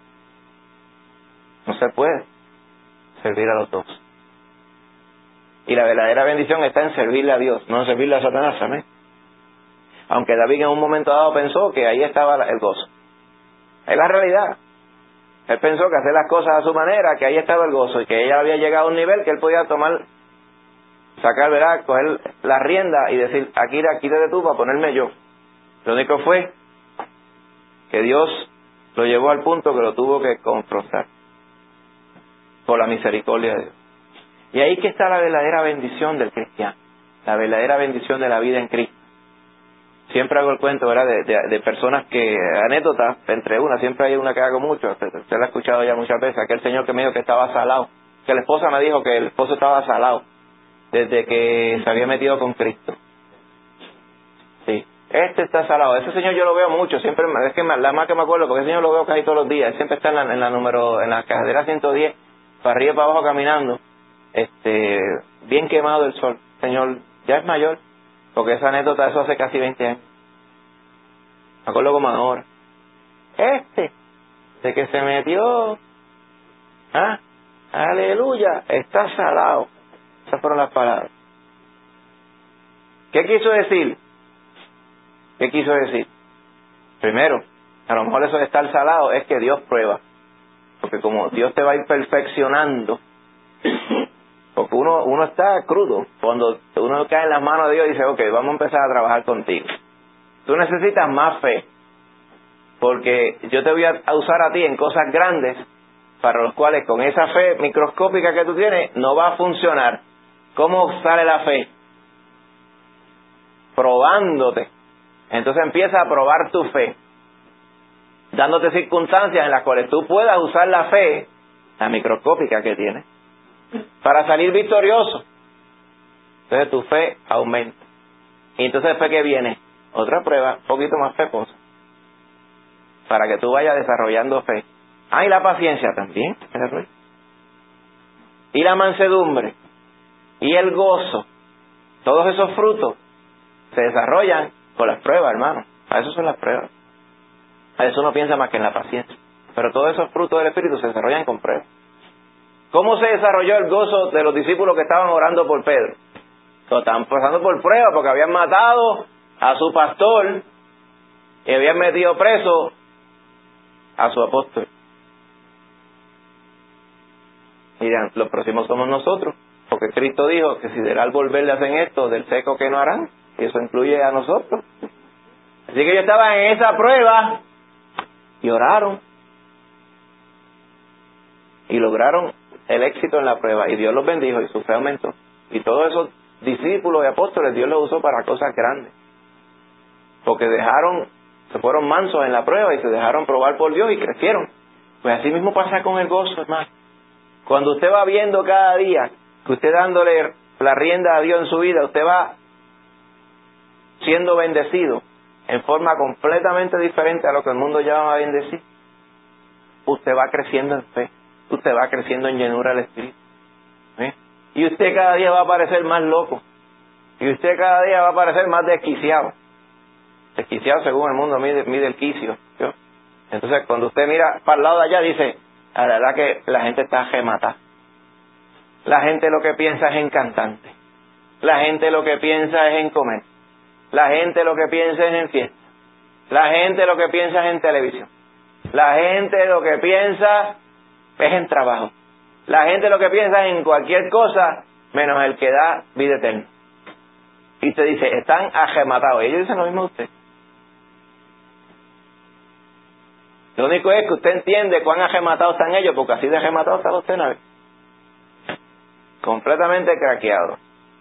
No se puede servir a los dos. Y la verdadera bendición está en servirle a Dios, no en servirle a Satanás, amén. Aunque David en un momento dado pensó que ahí estaba el gozo. Es la realidad. Él pensó que hacer las cosas a su manera, que ahí estaba el gozo, y que ella había llegado a un nivel que él podía tomar, sacar, ¿verdad?, coger la rienda y decir, aquí, quítate tú para ponerme yo. Lo único fue que Dios lo llevó al punto que lo tuvo que confrontar por la misericordia de Dios. Y ahí que está la verdadera bendición del cristiano, la verdadera bendición de la vida en Cristo. Siempre hago el cuento, ¿verdad?, de, de, de personas que, anécdotas, entre una, siempre hay una que hago mucho, usted, usted la ha escuchado ya muchas veces, aquel señor que me dijo que estaba salado, que la esposa me dijo que el esposo estaba salado, desde que se había metido con Cristo. Sí, este está salado, ese señor yo lo veo mucho, siempre, es que la más que me acuerdo, porque ese señor lo veo casi todos los días, él siempre está en la, en la número, en la carretera ciento diez, para arriba y para abajo caminando, este, bien quemado el sol, señor ya es mayor, porque esa anécdota, eso hace casi veinte años. Me acuerdo como ahora. Este, de que se metió, ¿ah? Aleluya, está salado. Esas fueron las palabras. ¿Qué quiso decir? ¿Qué quiso decir? Primero, a lo mejor eso de estar salado es que Dios prueba. Porque como Dios te va a ir perfeccionando, porque uno uno está crudo. Cuando uno cae en las manos de Dios y dice, ok, vamos a empezar a trabajar contigo. Tú necesitas más fe. Porque yo te voy a usar a ti en cosas grandes para los cuales con esa fe microscópica que tú tienes no va a funcionar. ¿Cómo sale la fe? Probándote. Entonces empieza a probar tu fe, dándote circunstancias en las cuales tú puedas usar la fe, la microscópica que tienes, para salir victorioso. Entonces tu fe aumenta. Y entonces después que viene otra prueba, un poquito más fecosa, para que tú vayas desarrollando fe. Ah, y la paciencia también. Y la mansedumbre. Y el gozo. Todos esos frutos se desarrollan con las pruebas, hermano. A eso son las pruebas. A eso uno piensa más que en la paciencia. Pero todos esos frutos del Espíritu se desarrollan con pruebas. ¿Cómo se desarrolló el gozo de los discípulos que estaban orando por Pedro? Lo estaban pasando por pruebas porque habían matado a su pastor y habían metido preso a su apóstol. Miren, los próximos somos nosotros, porque Cristo dijo que si del árbol verde hacen esto, del seco que no harán, y eso incluye a nosotros. Así que yo estaba en esa prueba y oraron y lograron el éxito en la prueba, y Dios los bendijo y su fe aumentó. Y todos esos discípulos y apóstoles Dios los usó para cosas grandes, porque dejaron, se fueron mansos en la prueba y se dejaron probar por Dios y crecieron. Pues así mismo pasa con el gozo, hermano. Cuando usted va viendo cada día que usted dándole la rienda a Dios en su vida, usted va siendo bendecido en forma completamente diferente a lo que el mundo llama bendecir. Usted va creciendo en fe, usted va creciendo en llenura del Espíritu, ¿eh? Y usted cada día va a parecer más loco, y usted cada día va a parecer más desquiciado. Desquiciado según el mundo mide, mide el quicio, ¿sí? Entonces cuando usted mira para el lado de allá dice, la verdad que la gente está gematada. La gente lo que piensa es en cantante. La gente lo que piensa es en comer. La gente lo que piensa es en fiesta. La gente lo que piensa es en televisión. La gente lo que piensa es en trabajo. La gente lo que piensa es en cualquier cosa menos el que da vida eterna. Y usted dice, están agematados. Ellos dicen lo mismo a usted. Lo único es que usted entiende cuán agematados están ellos, porque así de agematados está usted, ¿no? Completamente craqueado.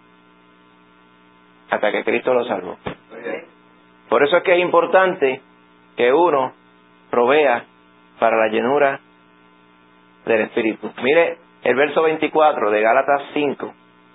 Hasta que Cristo lo salvó. Por eso es que es importante que uno provea para la llenura del Espíritu. Mire el verso veinticuatro de Gálatas cinco.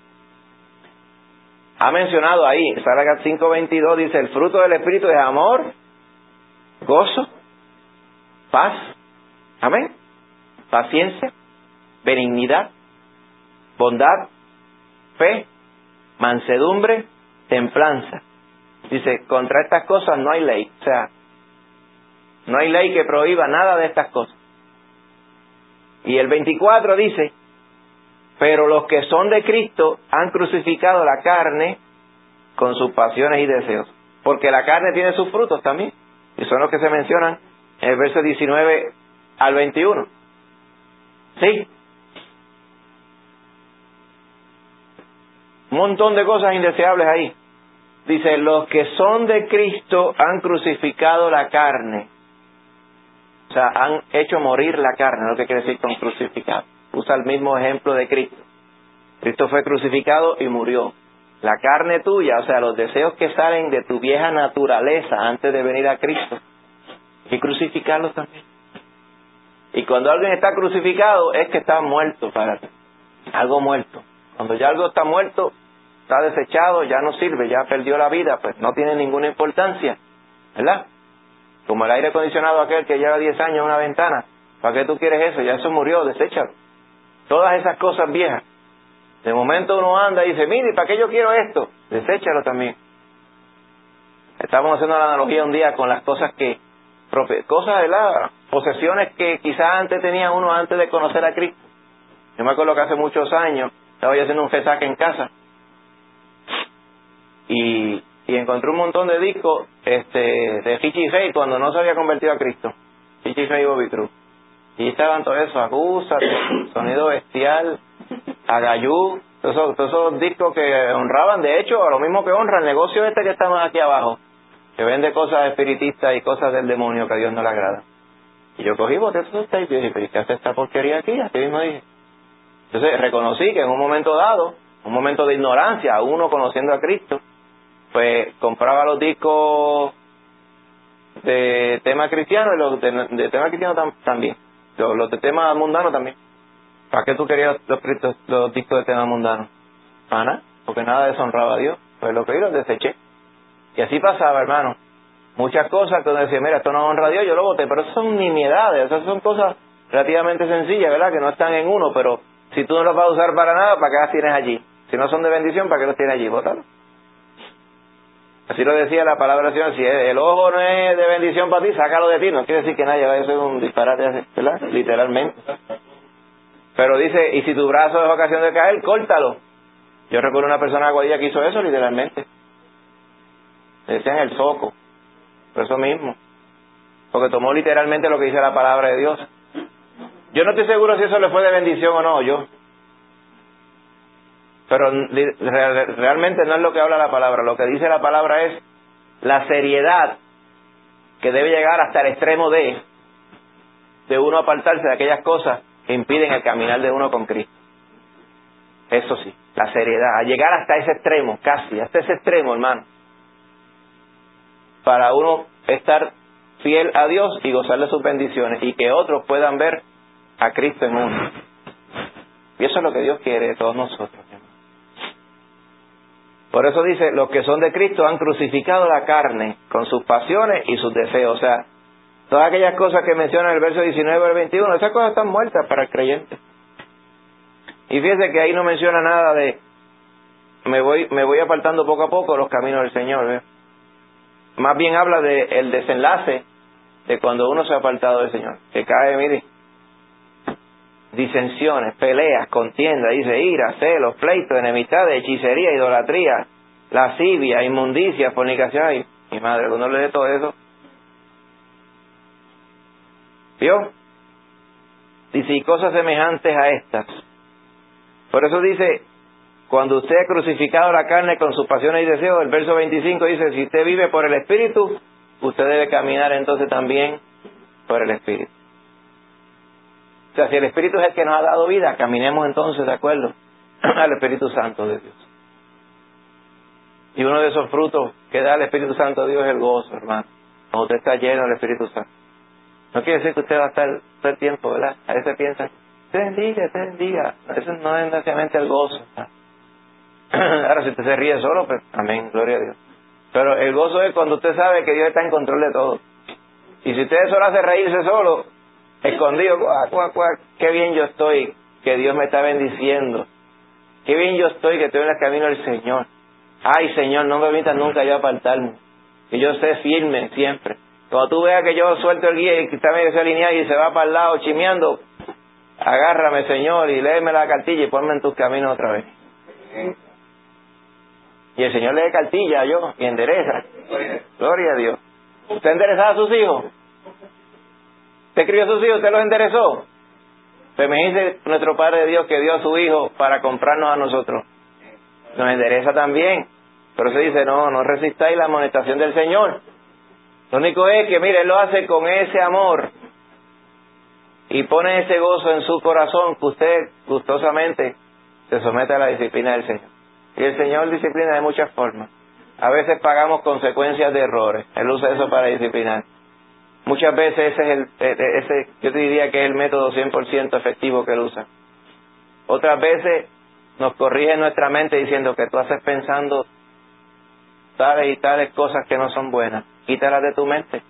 Ha mencionado ahí, Gálatas cinco veintidós dice, el fruto del Espíritu es amor, gozo, paz, amén, paciencia, benignidad, bondad, fe, mansedumbre, templanza. Dice, contra estas cosas no hay ley. O sea, no hay ley que prohíba nada de estas cosas. Y el veinticuatro dice, pero los que son de Cristo han crucificado la carne con sus pasiones y deseos. Porque la carne tiene sus frutos también. Y son los que se mencionan en el verso diecinueve al veintiuno. ¿Sí? Un montón de cosas indeseables ahí. Dice, los que son de Cristo han crucificado la carne. O sea, han hecho morir la carne, lo que quiere decir con crucificado. Usa el mismo ejemplo de Cristo. Cristo fue crucificado y murió. La carne tuya, o sea, los deseos que salen de tu vieja naturaleza antes de venir a Cristo, hay que crucificarlos también. Y cuando alguien está crucificado, es que está muerto para ti. Algo muerto. Cuando ya algo está muerto, está desechado, ya no sirve, ya perdió la vida, pues no tiene ninguna importancia, ¿verdad? Como el aire acondicionado aquel que lleva diez años en una ventana. ¿Para qué tú quieres eso? Ya eso murió, deséchalo. Todas esas cosas viejas De momento uno anda y dice, mire, ¿para qué yo quiero esto? Deséchalo también. Estábamos haciendo la analogía un día con las cosas que, cosas de las posesiones que quizás antes tenía uno antes de conocer a Cristo. Yo me acuerdo que hace muchos años estaba yo haciendo un fesaque en casa y, y encontré un montón de discos este, de Richie Ray cuando no se había convertido a Cristo. Richie Ray y Bobby Cruz. Y estaban todo eso, Agusa, Sonido Bestial, Agayú, todos esos, todos esos discos que honraban, de hecho, a lo mismo que honra el negocio este que estamos aquí abajo, que vende cosas espiritistas y cosas del demonio que a Dios no le agrada. Y yo cogí, boté esos tapes y dije, ¿pero qué hace esta porquería aquí? Así mismo dije. Entonces reconocí que en un momento dado, un momento de ignorancia, uno conociendo a Cristo, pues compraba los discos de tema cristiano y los de, de tema cristiano tam, también, los, los de tema mundano también. ¿Para qué tú querías los, los, los discos de tema mundano? Para nada, porque nada deshonraba a Dios. Pues lo que yo los deseché. Y así pasaba, hermano. Muchas cosas que uno decía, mira, esto no honra a Dios, yo lo boté, pero eso son nimiedades, esas son cosas relativamente sencillas, ¿verdad? Que no están en uno, pero si tú no los vas a usar para nada, ¿para qué las tienes allí? Si no son de bendición, ¿para qué los tienes allí? Bótalos. Así lo decía la palabra del Señor, si el ojo no es de bendición para ti, sácalo de ti. No quiere decir que nadie vaya a hacer un disparate, ¿verdad? Literalmente. Pero dice, y si tu brazo es ocasión de caer, córtalo. Yo recuerdo una persona aguadilla que hizo eso literalmente. Le decían el soco. Por eso mismo. Porque tomó literalmente lo que dice la palabra de Dios. Yo no estoy seguro si eso le fue de bendición o no, yo. Pero realmente no es lo que habla la palabra. Lo que dice la palabra es la seriedad que debe llegar hasta el extremo de de uno apartarse de aquellas cosas que impiden el caminar de uno con Cristo. Eso sí, la seriedad, a llegar hasta ese extremo, casi, hasta ese extremo, hermano, para uno estar fiel a Dios y gozar de sus bendiciones y que otros puedan ver a Cristo en uno. Y eso es lo que Dios quiere de todos nosotros, hermano. Por eso dice, los que son de Cristo han crucificado la carne con sus pasiones y sus deseos. O sea, todas aquellas cosas que menciona el verso diecinueve al veintiuno, esas cosas están muertas para el creyente. Y fíjese que ahí no menciona nada de me voy me voy apartando poco a poco los caminos del Señor, ¿ve? Más bien habla de el desenlace de cuando uno se ha apartado del Señor, que cae, mire, disensiones, peleas, contiendas, dice ira, celos, pleitos, enemistades, hechicería, idolatría, lascivia, inmundicia, fornicación. Ay, mi madre, cuando lee todo eso, ¿vio? Dice, y cosas semejantes a estas. Por eso dice, cuando usted ha crucificado la carne con sus pasiones y deseos, el verso veinticinco dice, si usted vive por el Espíritu, usted debe caminar entonces también por el Espíritu. O sea, si el Espíritu es el que nos ha dado vida, caminemos entonces de acuerdo al Espíritu Santo de Dios. Y uno de esos frutos que da el Espíritu Santo de Dios es el gozo, hermano. Cuando usted está lleno del Espíritu Santo. No quiere decir que usted va a estar todo el tiempo, ¿verdad? A veces piensa, te bendiga, te bendiga. Eso no es necesariamente el gozo. Ahora, si usted se ríe solo, pues amén, gloria a Dios. Pero el gozo es cuando usted sabe que Dios está en control de todo. Y si usted solo hace reírse solo, escondido, cuac, cuac, cuac, qué bien yo estoy, que Dios me está bendiciendo. Qué bien yo estoy, que estoy en el camino del Señor. Ay, Señor, no me permitas nunca yo apartarme. Que yo esté firme siempre. Cuando tú veas que yo suelto el guía y que está medio desalineado y se va para el lado chimeando, agárrame, Señor, y léeme la cartilla y ponme en tus caminos otra vez. Y el Señor lee cartilla yo y endereza. Gloria a Dios. ¿Usted ha enderezado a sus hijos? ¿Usted crió a sus hijos? ¿Usted los enderezó? Pues me dice nuestro Padre Dios que dio a su Hijo para comprarnos a nosotros. Nos endereza también. Por eso dice, no, no resistáis la amonestación del Señor. Lo único es que, mire, Él lo hace con ese amor y pone ese gozo en su corazón que usted gustosamente se somete a la disciplina del Señor. Y el Señor disciplina de muchas formas. A veces pagamos consecuencias de errores. Él usa eso para disciplinar. Muchas veces ese es el, ese, yo te diría que es el método cien por ciento efectivo que Él usa. Otras veces nos corrige en nuestra mente diciendo que tú haces pensando tales y tales cosas que no son buenas. Quítalas de tu mente.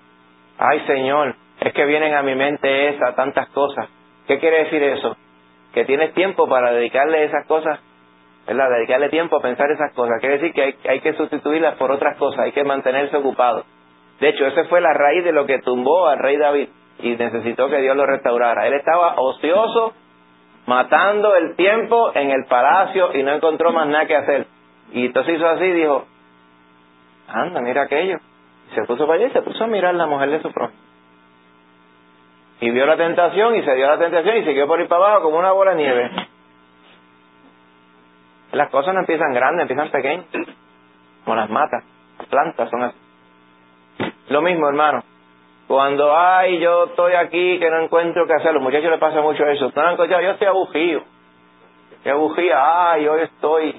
Ay, Señor, es que vienen a mi mente esas tantas cosas. ¿Qué quiere decir eso? que tienes tiempo para dedicarle esas cosas, ¿verdad? Dedicarle tiempo a pensar esas cosas. Quiere decir que hay, hay que sustituirlas por otras cosas, hay que mantenerse ocupado. De hecho, esa fue la raíz de lo que tumbó al rey David y necesitó que Dios lo restaurara. Él estaba ocioso, matando el tiempo en el palacio y no encontró más nada que hacer. Y entonces hizo así y dijo, anda, mira aquello. Y se puso para allá y se puso a mirar la mujer de su prójimo. Y vio la tentación y se dio la tentación y siguió por ir para abajo como una bola de nieve. Las cosas no empiezan grandes, empiezan pequeñas. Como las matas, las plantas son así. Lo mismo, hermano. Cuando, ay, yo estoy aquí que no encuentro qué hacer, a los muchachos les pasa mucho eso. No han encontrado, yo estoy aburrido. Estoy aburrido, ay, hoy estoy.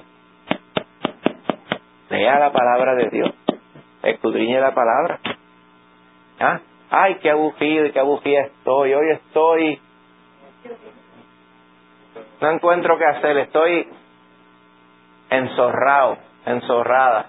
Lea la palabra de Dios. Escudriñe la palabra. ¿Ah? Ay, qué aburrido y qué aburrida estoy. Hoy estoy. No encuentro qué hacer, estoy enzorrado, enzorrada.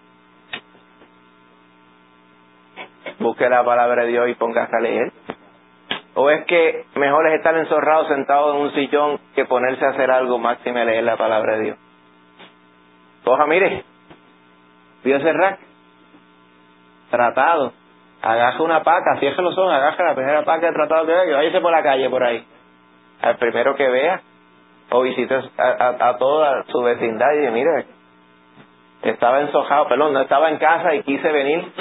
Busque la palabra de Dios y póngase a leer. ¿O es que mejor es estar enzorrado sentado en un sillón que ponerse a hacer algo máximo y leer la palabra de Dios? Coja, mire, vio ese rack, tratado, agaja una paca, fíjese los ojos, agaja la primera paca de tratado que vea, váyase por la calle por ahí, al primero que vea, o visite a, a, a toda su vecindad y dice, mire, estaba enzojado, perdón, no estaba en casa y quise venir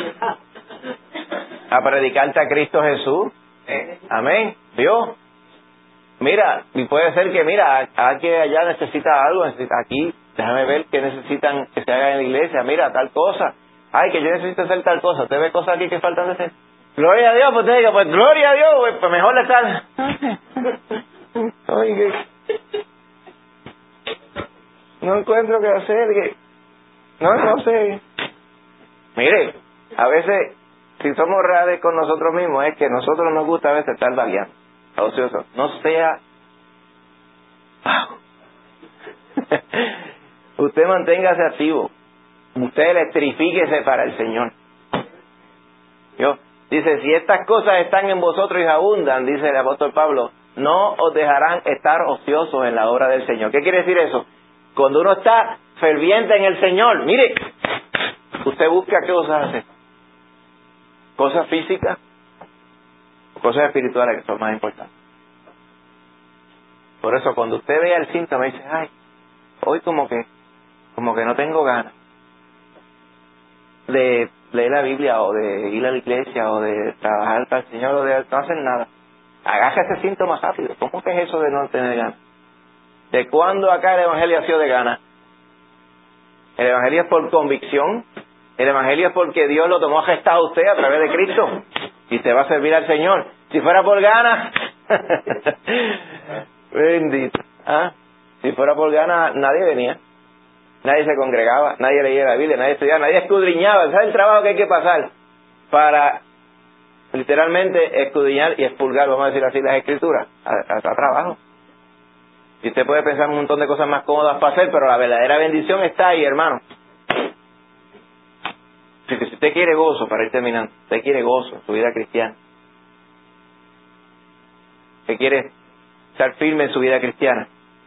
a predicarte a Cristo Jesús. Amén. ¿Vio? Mira, y puede ser que, mira, aquí allá necesita algo, necesita aquí, déjame ver qué necesitan que se haga en la iglesia, mira, tal cosa. Ay, que yo necesito hacer tal cosa. ¿Usted ve cosas aquí que faltan de hacer? Gloria a Dios, pues usted diga, pues gloria a Dios, pues, pues mejor le sale. Oye, no encuentro qué hacer, que no, no sé. Mire, a veces, si somos reales con nosotros mismos, es que a nosotros nos gusta a veces estar vagueando, ocioso. No sea... Usted manténgase activo. Usted electrifíquese para el Señor. ¿Yo? Dice, si estas cosas están en vosotros y abundan, dice el apóstol Pablo, no os dejarán estar ociosos en la obra del Señor. ¿Qué quiere decir eso? Cuando uno está ferviente en el Señor, mire, usted busca qué cosas hacer. Cosas físicas, cosas espirituales que son más importantes. Por eso cuando usted vea el síntoma y dice, ay, hoy como que, como que no tengo ganas de leer la Biblia o de ir a la iglesia o de trabajar para el Señor o de no hacer nada, agaja ese síntoma rápido. ¿Cómo que es eso de no tener ganas? ¿De cuándo acá el Evangelio ha sido de ganas? El Evangelio es por convicción. El Evangelio es porque Dios lo tomó gestado a usted a través de Cristo y se va a servir al Señor. Si fuera por ganas, bendito. ¿Ah? Si fuera por ganas, nadie venía. Nadie se congregaba, nadie leía la Biblia, nadie estudiaba, nadie escudriñaba. ¿Sabes el trabajo que hay que pasar para literalmente escudriñar y expurgar, vamos a decir así, las Escrituras? Hasta trabajo. Y usted puede pensar un montón de cosas más cómodas para hacer, pero la verdadera bendición está ahí, hermano. Si usted quiere gozo, para ir terminando, usted quiere gozo en su vida cristiana, usted quiere estar firme en su vida cristiana,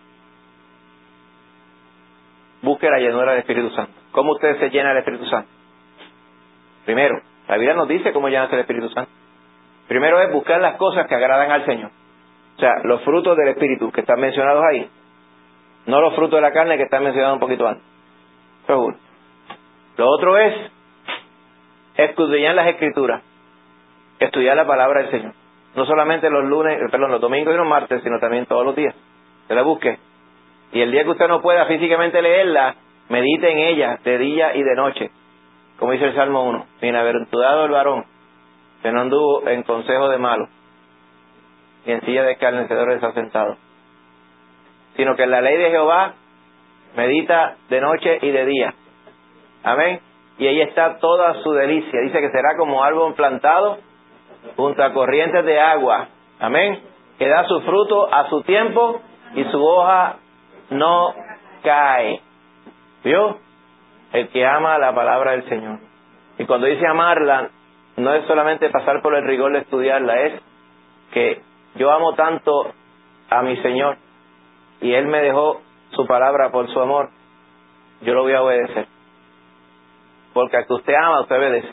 busque la llenura del Espíritu Santo. ¿Cómo usted se llena del Espíritu Santo? Primero, la Biblia nos dice cómo llenarse del Espíritu Santo. Primero es buscar las cosas que agradan al Señor. O sea, los frutos del Espíritu que están mencionados ahí. No los frutos de la carne que están mencionados un poquito antes. Seguro. Lo otro es escudriñar las Escrituras. Estudiar la palabra del Señor. No solamente los lunes, perdón, los domingos y los martes, sino también todos los días. Se la busque. Y el día que usted no pueda físicamente leerla, medite en ella de día y de noche. Como dice el Salmo uno. Bienaventurado el varón que no anduvo en consejo de malos, ni en silla de escarnecedores está sentado, sino que en la ley de Jehová medita de noche y de día. Amén. Y ahí está toda su delicia. Dice que será como árbol plantado junto a corrientes de agua. Amén. Que da su fruto a su tiempo y su hoja no cae. ¿Vio? El que ama la palabra del Señor. Y cuando dice amarla, no es solamente pasar por el rigor de estudiarla, es que yo amo tanto a mi Señor y Él me dejó su palabra por su amor, yo lo voy a obedecer. Porque al que usted ama, usted obedece.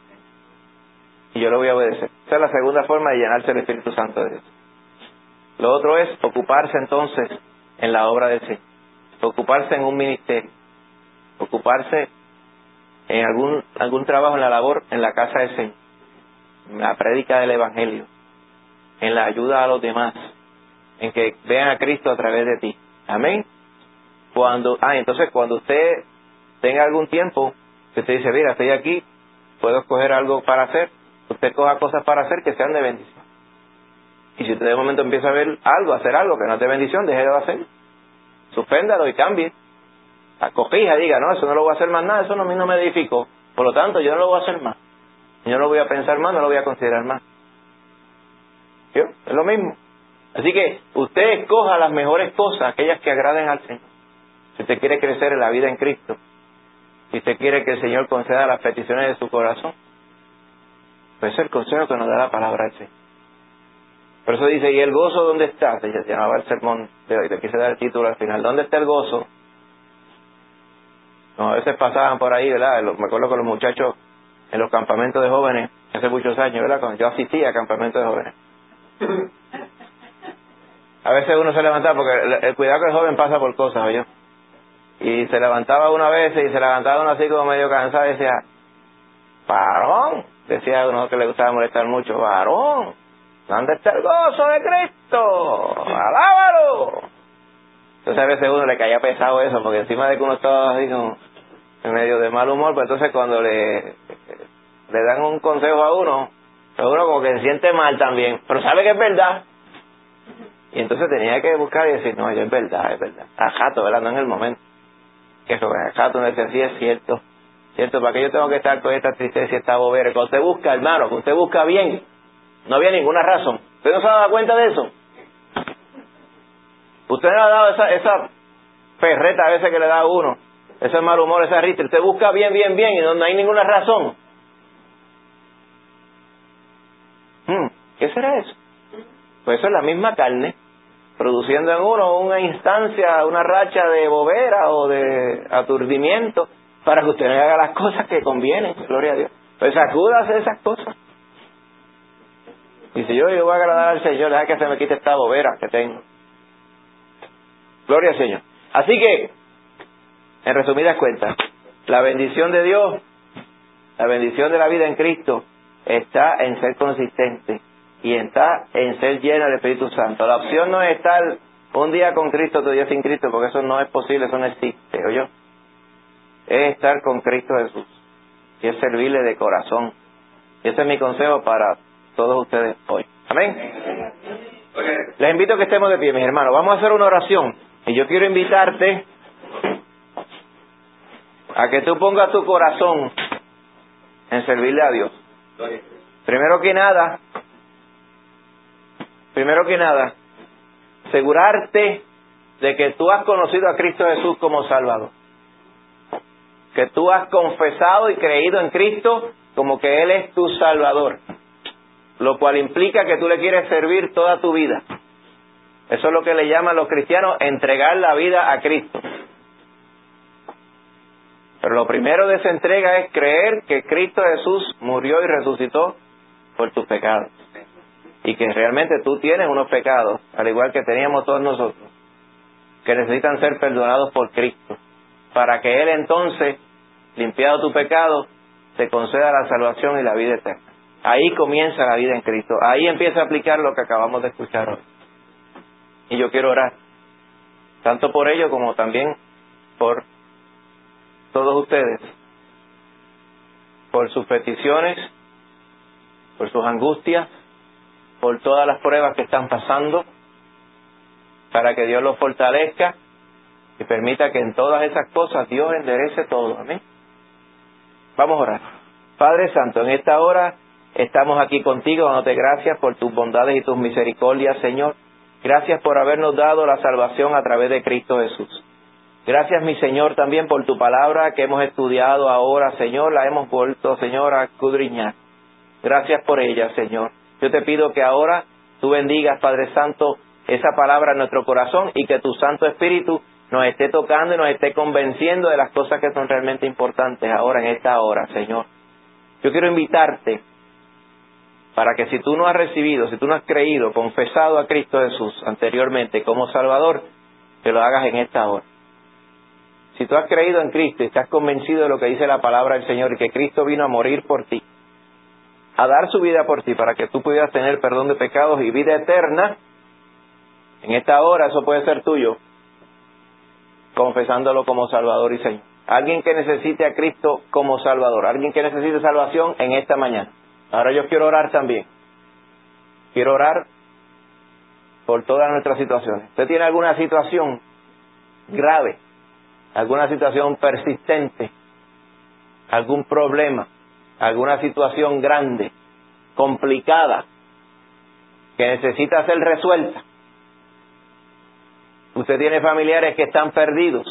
Y yo lo voy a obedecer. Esa es la segunda forma de llenarse el Espíritu Santo de Dios. Lo otro es ocuparse entonces en la obra del Señor. Ocuparse en un ministerio. Ocuparse en algún, algún trabajo, en la labor, en la casa del Señor. En la prédica del Evangelio. En la ayuda a los demás. En que vean a Cristo a través de ti. Amén. Cuando, ah, entonces cuando usted tenga algún tiempo, que usted dice, mira, estoy aquí, puedo escoger algo para hacer, usted coja cosas para hacer que sean de bendición. Y si usted de momento empieza a ver algo, a hacer algo que no es de bendición, deje de hacer. Suspéndalo y cambie. Corrija, diga, no, eso no lo voy a hacer más nada, eso no, a mí no me edificó. Por lo tanto, yo no lo voy a hacer más. Yo no lo voy a pensar más, no lo voy a considerar más. ¿Sí? Es lo mismo. Así que usted escoja las mejores cosas, aquellas que agraden al Señor. Si usted quiere crecer en la vida en Cristo, si usted quiere que el Señor conceda las peticiones de su corazón, pues es el consejo que nos da la palabra del Señor. Por eso dice, ¿y el gozo dónde está? Se llamaba el sermón de hoy, le quise dar el título al final. ¿Dónde está el gozo? No, a veces pasaban por ahí, ¿verdad? Me acuerdo con los muchachos en los campamentos de jóvenes, hace muchos años, ¿verdad? Cuando yo asistía a campamentos de jóvenes. A veces uno se levantaba, porque el, el cuidado que el joven pasa por cosas, ¿oyó? Y se levantaba una vez y se levantaba uno así como medio cansado y decía, varón, decía uno que le gustaba molestar mucho, varón, ¿dónde está el gozo de Cristo? ¡Alábalo! Entonces a veces uno le caía pesado eso, porque encima de que uno estaba así como en medio de mal humor, pues entonces cuando le, le dan un consejo a uno, pues uno como que se siente mal también, pero sabe que es verdad. Y entonces tenía que buscar y decir, no, es verdad, es verdad. A jato, ¿verdad? No en el momento. Que eso, a jato, no decía, sí, es cierto. Cierto, ¿para qué yo tengo que estar con esta tristeza y esta bobera? Cuando usted busca, hermano, que usted busca bien, no había ninguna razón. ¿Usted no se ha dado cuenta de eso? Usted no ha dado esa, esa perreta a veces que le da a uno, ese mal humor, esa risa. Usted busca bien, bien, bien y no, no hay ninguna razón. Hmm, ¿qué será eso? Pues eso es la misma carne, produciendo en uno una instancia, una racha de bobera o de aturdimiento, para que usted no haga las cosas que convienen, gloria a Dios. Pues sacúdase esas cosas. Y si yo, yo voy a agradar al Señor, deja que se me quite esta bobera que tengo. Gloria al Señor. Así que, en resumidas cuentas, la bendición de Dios, la bendición de la vida en Cristo, está en ser consistente y está en ser llena del Espíritu Santo. La opción no es estar un día con Cristo, otro día sin Cristo, porque eso no es posible, eso no existe, ¿oyó? Es estar con Cristo Jesús y es servirle de corazón. Y ese es mi consejo para todos ustedes hoy. Amén. Les invito a que estemos de pie, mis hermanos. Vamos a hacer una oración y yo quiero invitarte a que tú pongas tu corazón en servirle a Dios. Primero que nada, primero que nada, asegurarte de que tú has conocido a Cristo Jesús como Salvador. Que tú has confesado y creído en Cristo como que Él es tu Salvador. Lo cual implica que tú le quieres servir toda tu vida. Eso es lo que le llaman los cristianos entregar la vida a Cristo. Pero lo primero de esa entrega es creer que Cristo Jesús murió y resucitó por tus pecados. Y que realmente tú tienes unos pecados, al igual que teníamos todos nosotros, que necesitan ser perdonados por Cristo. Para que Él entonces, limpiado tu pecado, te conceda la salvación y la vida eterna. Ahí comienza la vida en Cristo. Ahí empieza a aplicar lo que acabamos de escuchar hoy. Y yo quiero orar, tanto por ello como también por todos ustedes, por sus peticiones, por sus angustias, por todas las pruebas que están pasando, para que Dios los fortalezca y permita que en todas esas cosas Dios enderece todo. Amén. Vamos a orar. Padre Santo, en esta hora estamos aquí contigo, dándote gracias por tus bondades y tus misericordias, Señor. Gracias por habernos dado la salvación a través de Cristo Jesús. Gracias, mi Señor, también por tu palabra que hemos estudiado ahora, Señor, la hemos vuelto, Señor, a escudriñar. Gracias por ella, Señor. Yo te pido que ahora tú bendigas, Padre Santo, esa palabra en nuestro corazón y que tu Santo Espíritu nos esté tocando y nos esté convenciendo de las cosas que son realmente importantes ahora, en esta hora, Señor. Yo quiero invitarte para que si tú no has recibido, si tú no has creído, confesado a Cristo Jesús anteriormente como Salvador, que lo hagas en esta hora. Si tú has creído en Cristo y estás convencido de lo que dice la palabra del Señor y que Cristo vino a morir por ti, a dar su vida por ti para que tú pudieras tener perdón de pecados y vida eterna, en esta hora eso puede ser tuyo, confesándolo como Salvador y Señor. Alguien que necesite a Cristo como Salvador, alguien que necesite salvación en esta mañana. Ahora yo quiero orar también. Quiero orar por todas nuestras situaciones. ¿Usted tiene alguna situación grave? ¿Alguna situación persistente? ¿Algún problema? ¿Alguna situación grande, complicada, que necesita ser resuelta? ¿Usted tiene familiares que están perdidos?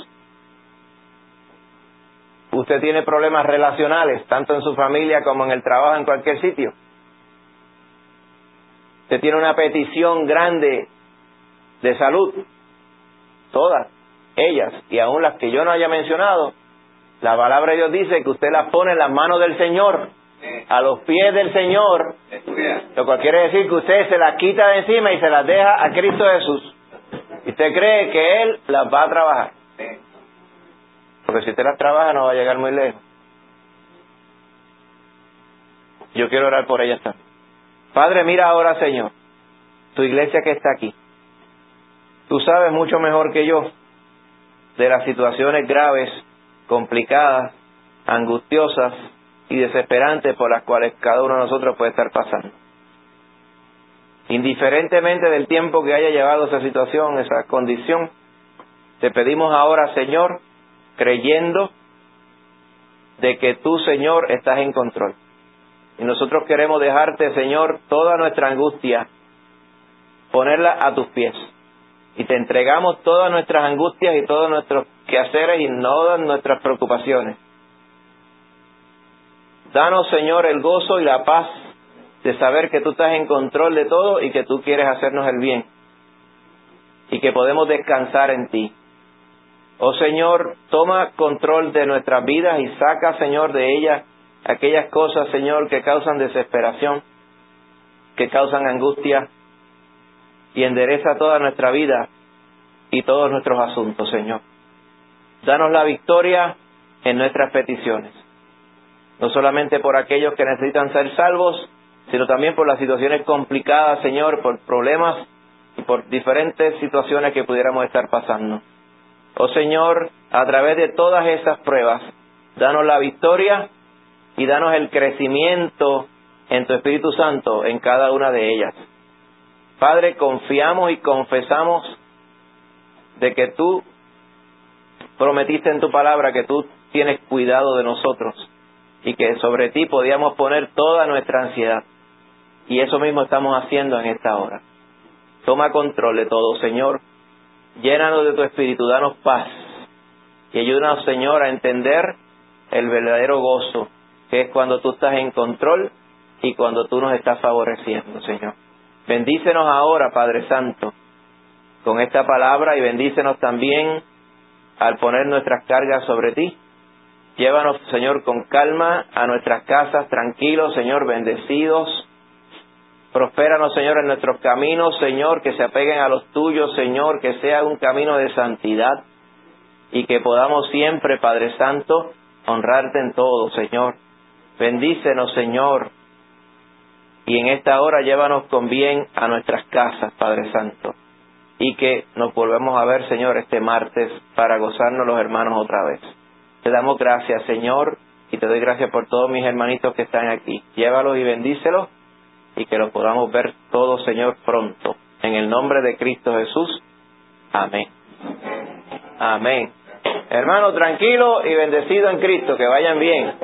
¿Usted tiene problemas relacionales, tanto en su familia como en el trabajo, en cualquier sitio? ¿Usted tiene una petición grande de salud? Todas ellas, y aún las que yo no haya mencionado, la palabra de Dios dice que usted las pone en las manos del Señor, a los pies del Señor, lo cual quiere decir que usted se las quita de encima y se las deja a Cristo Jesús. Y usted cree que Él las va a trabajar. Porque si usted las trabaja no va a llegar muy lejos. Yo quiero orar por ellas también. Padre, mira ahora, Señor, tu iglesia que está aquí. Tú sabes mucho mejor que yo de las situaciones graves, complicadas, angustiosas y desesperantes por las cuales cada uno de nosotros puede estar pasando. Indiferentemente del tiempo que haya llevado esa situación, esa condición, te pedimos ahora, Señor, creyendo de que tú, Señor, estás en control. Y nosotros queremos dejarte, Señor, toda nuestra angustia, ponerla a tus pies. Y te entregamos todas nuestras angustias y todos nuestros quehaceres y todas nuestras preocupaciones. Danos, Señor, el gozo y la paz de saber que tú estás en control de todo y que tú quieres hacernos el bien. Y que podemos descansar en ti. Oh Señor, toma control de nuestras vidas y saca, Señor, de ellas aquellas cosas, Señor, que causan desesperación, que causan angustia, y endereza toda nuestra vida y todos nuestros asuntos, Señor. Danos la victoria en nuestras peticiones, no solamente por aquellos que necesitan ser salvos, sino también por las situaciones complicadas, Señor, por problemas y por diferentes situaciones que pudiéramos estar pasando. Oh Señor, a través de todas esas pruebas, danos la victoria y danos el crecimiento en tu Espíritu Santo en cada una de ellas. Padre, confiamos y confesamos de que tú prometiste en tu palabra que tú tienes cuidado de nosotros y que sobre ti podíamos poner toda nuestra ansiedad. Y eso mismo estamos haciendo en esta hora. Toma control de todo, Señor. Llénanos de tu Espíritu, danos paz. Y ayúdanos, Señor, a entender el verdadero gozo, que es cuando tú estás en control y cuando tú nos estás favoreciendo, Señor. Bendícenos ahora, Padre Santo, con esta palabra y bendícenos también al poner nuestras cargas sobre ti. Llévanos, Señor, con calma a nuestras casas, tranquilos, Señor, bendecidos. Prospéranos, Señor, en nuestros caminos, Señor, que se apeguen a los tuyos, Señor, que sea un camino de santidad y que podamos siempre, Padre Santo, honrarte en todo, Señor. Bendícenos, Señor, y en esta hora llévanos con bien a nuestras casas, Padre Santo, y que nos volvemos a ver, Señor, este martes para gozarnos los hermanos otra vez. Te damos gracias, Señor, y te doy gracias por todos mis hermanitos que están aquí. Llévalos y bendícelos y que los podamos ver todos, Señor, pronto. En el nombre de Cristo Jesús. Amén. Amén. Hermano, tranquilo y bendecido en Cristo. Que vayan bien.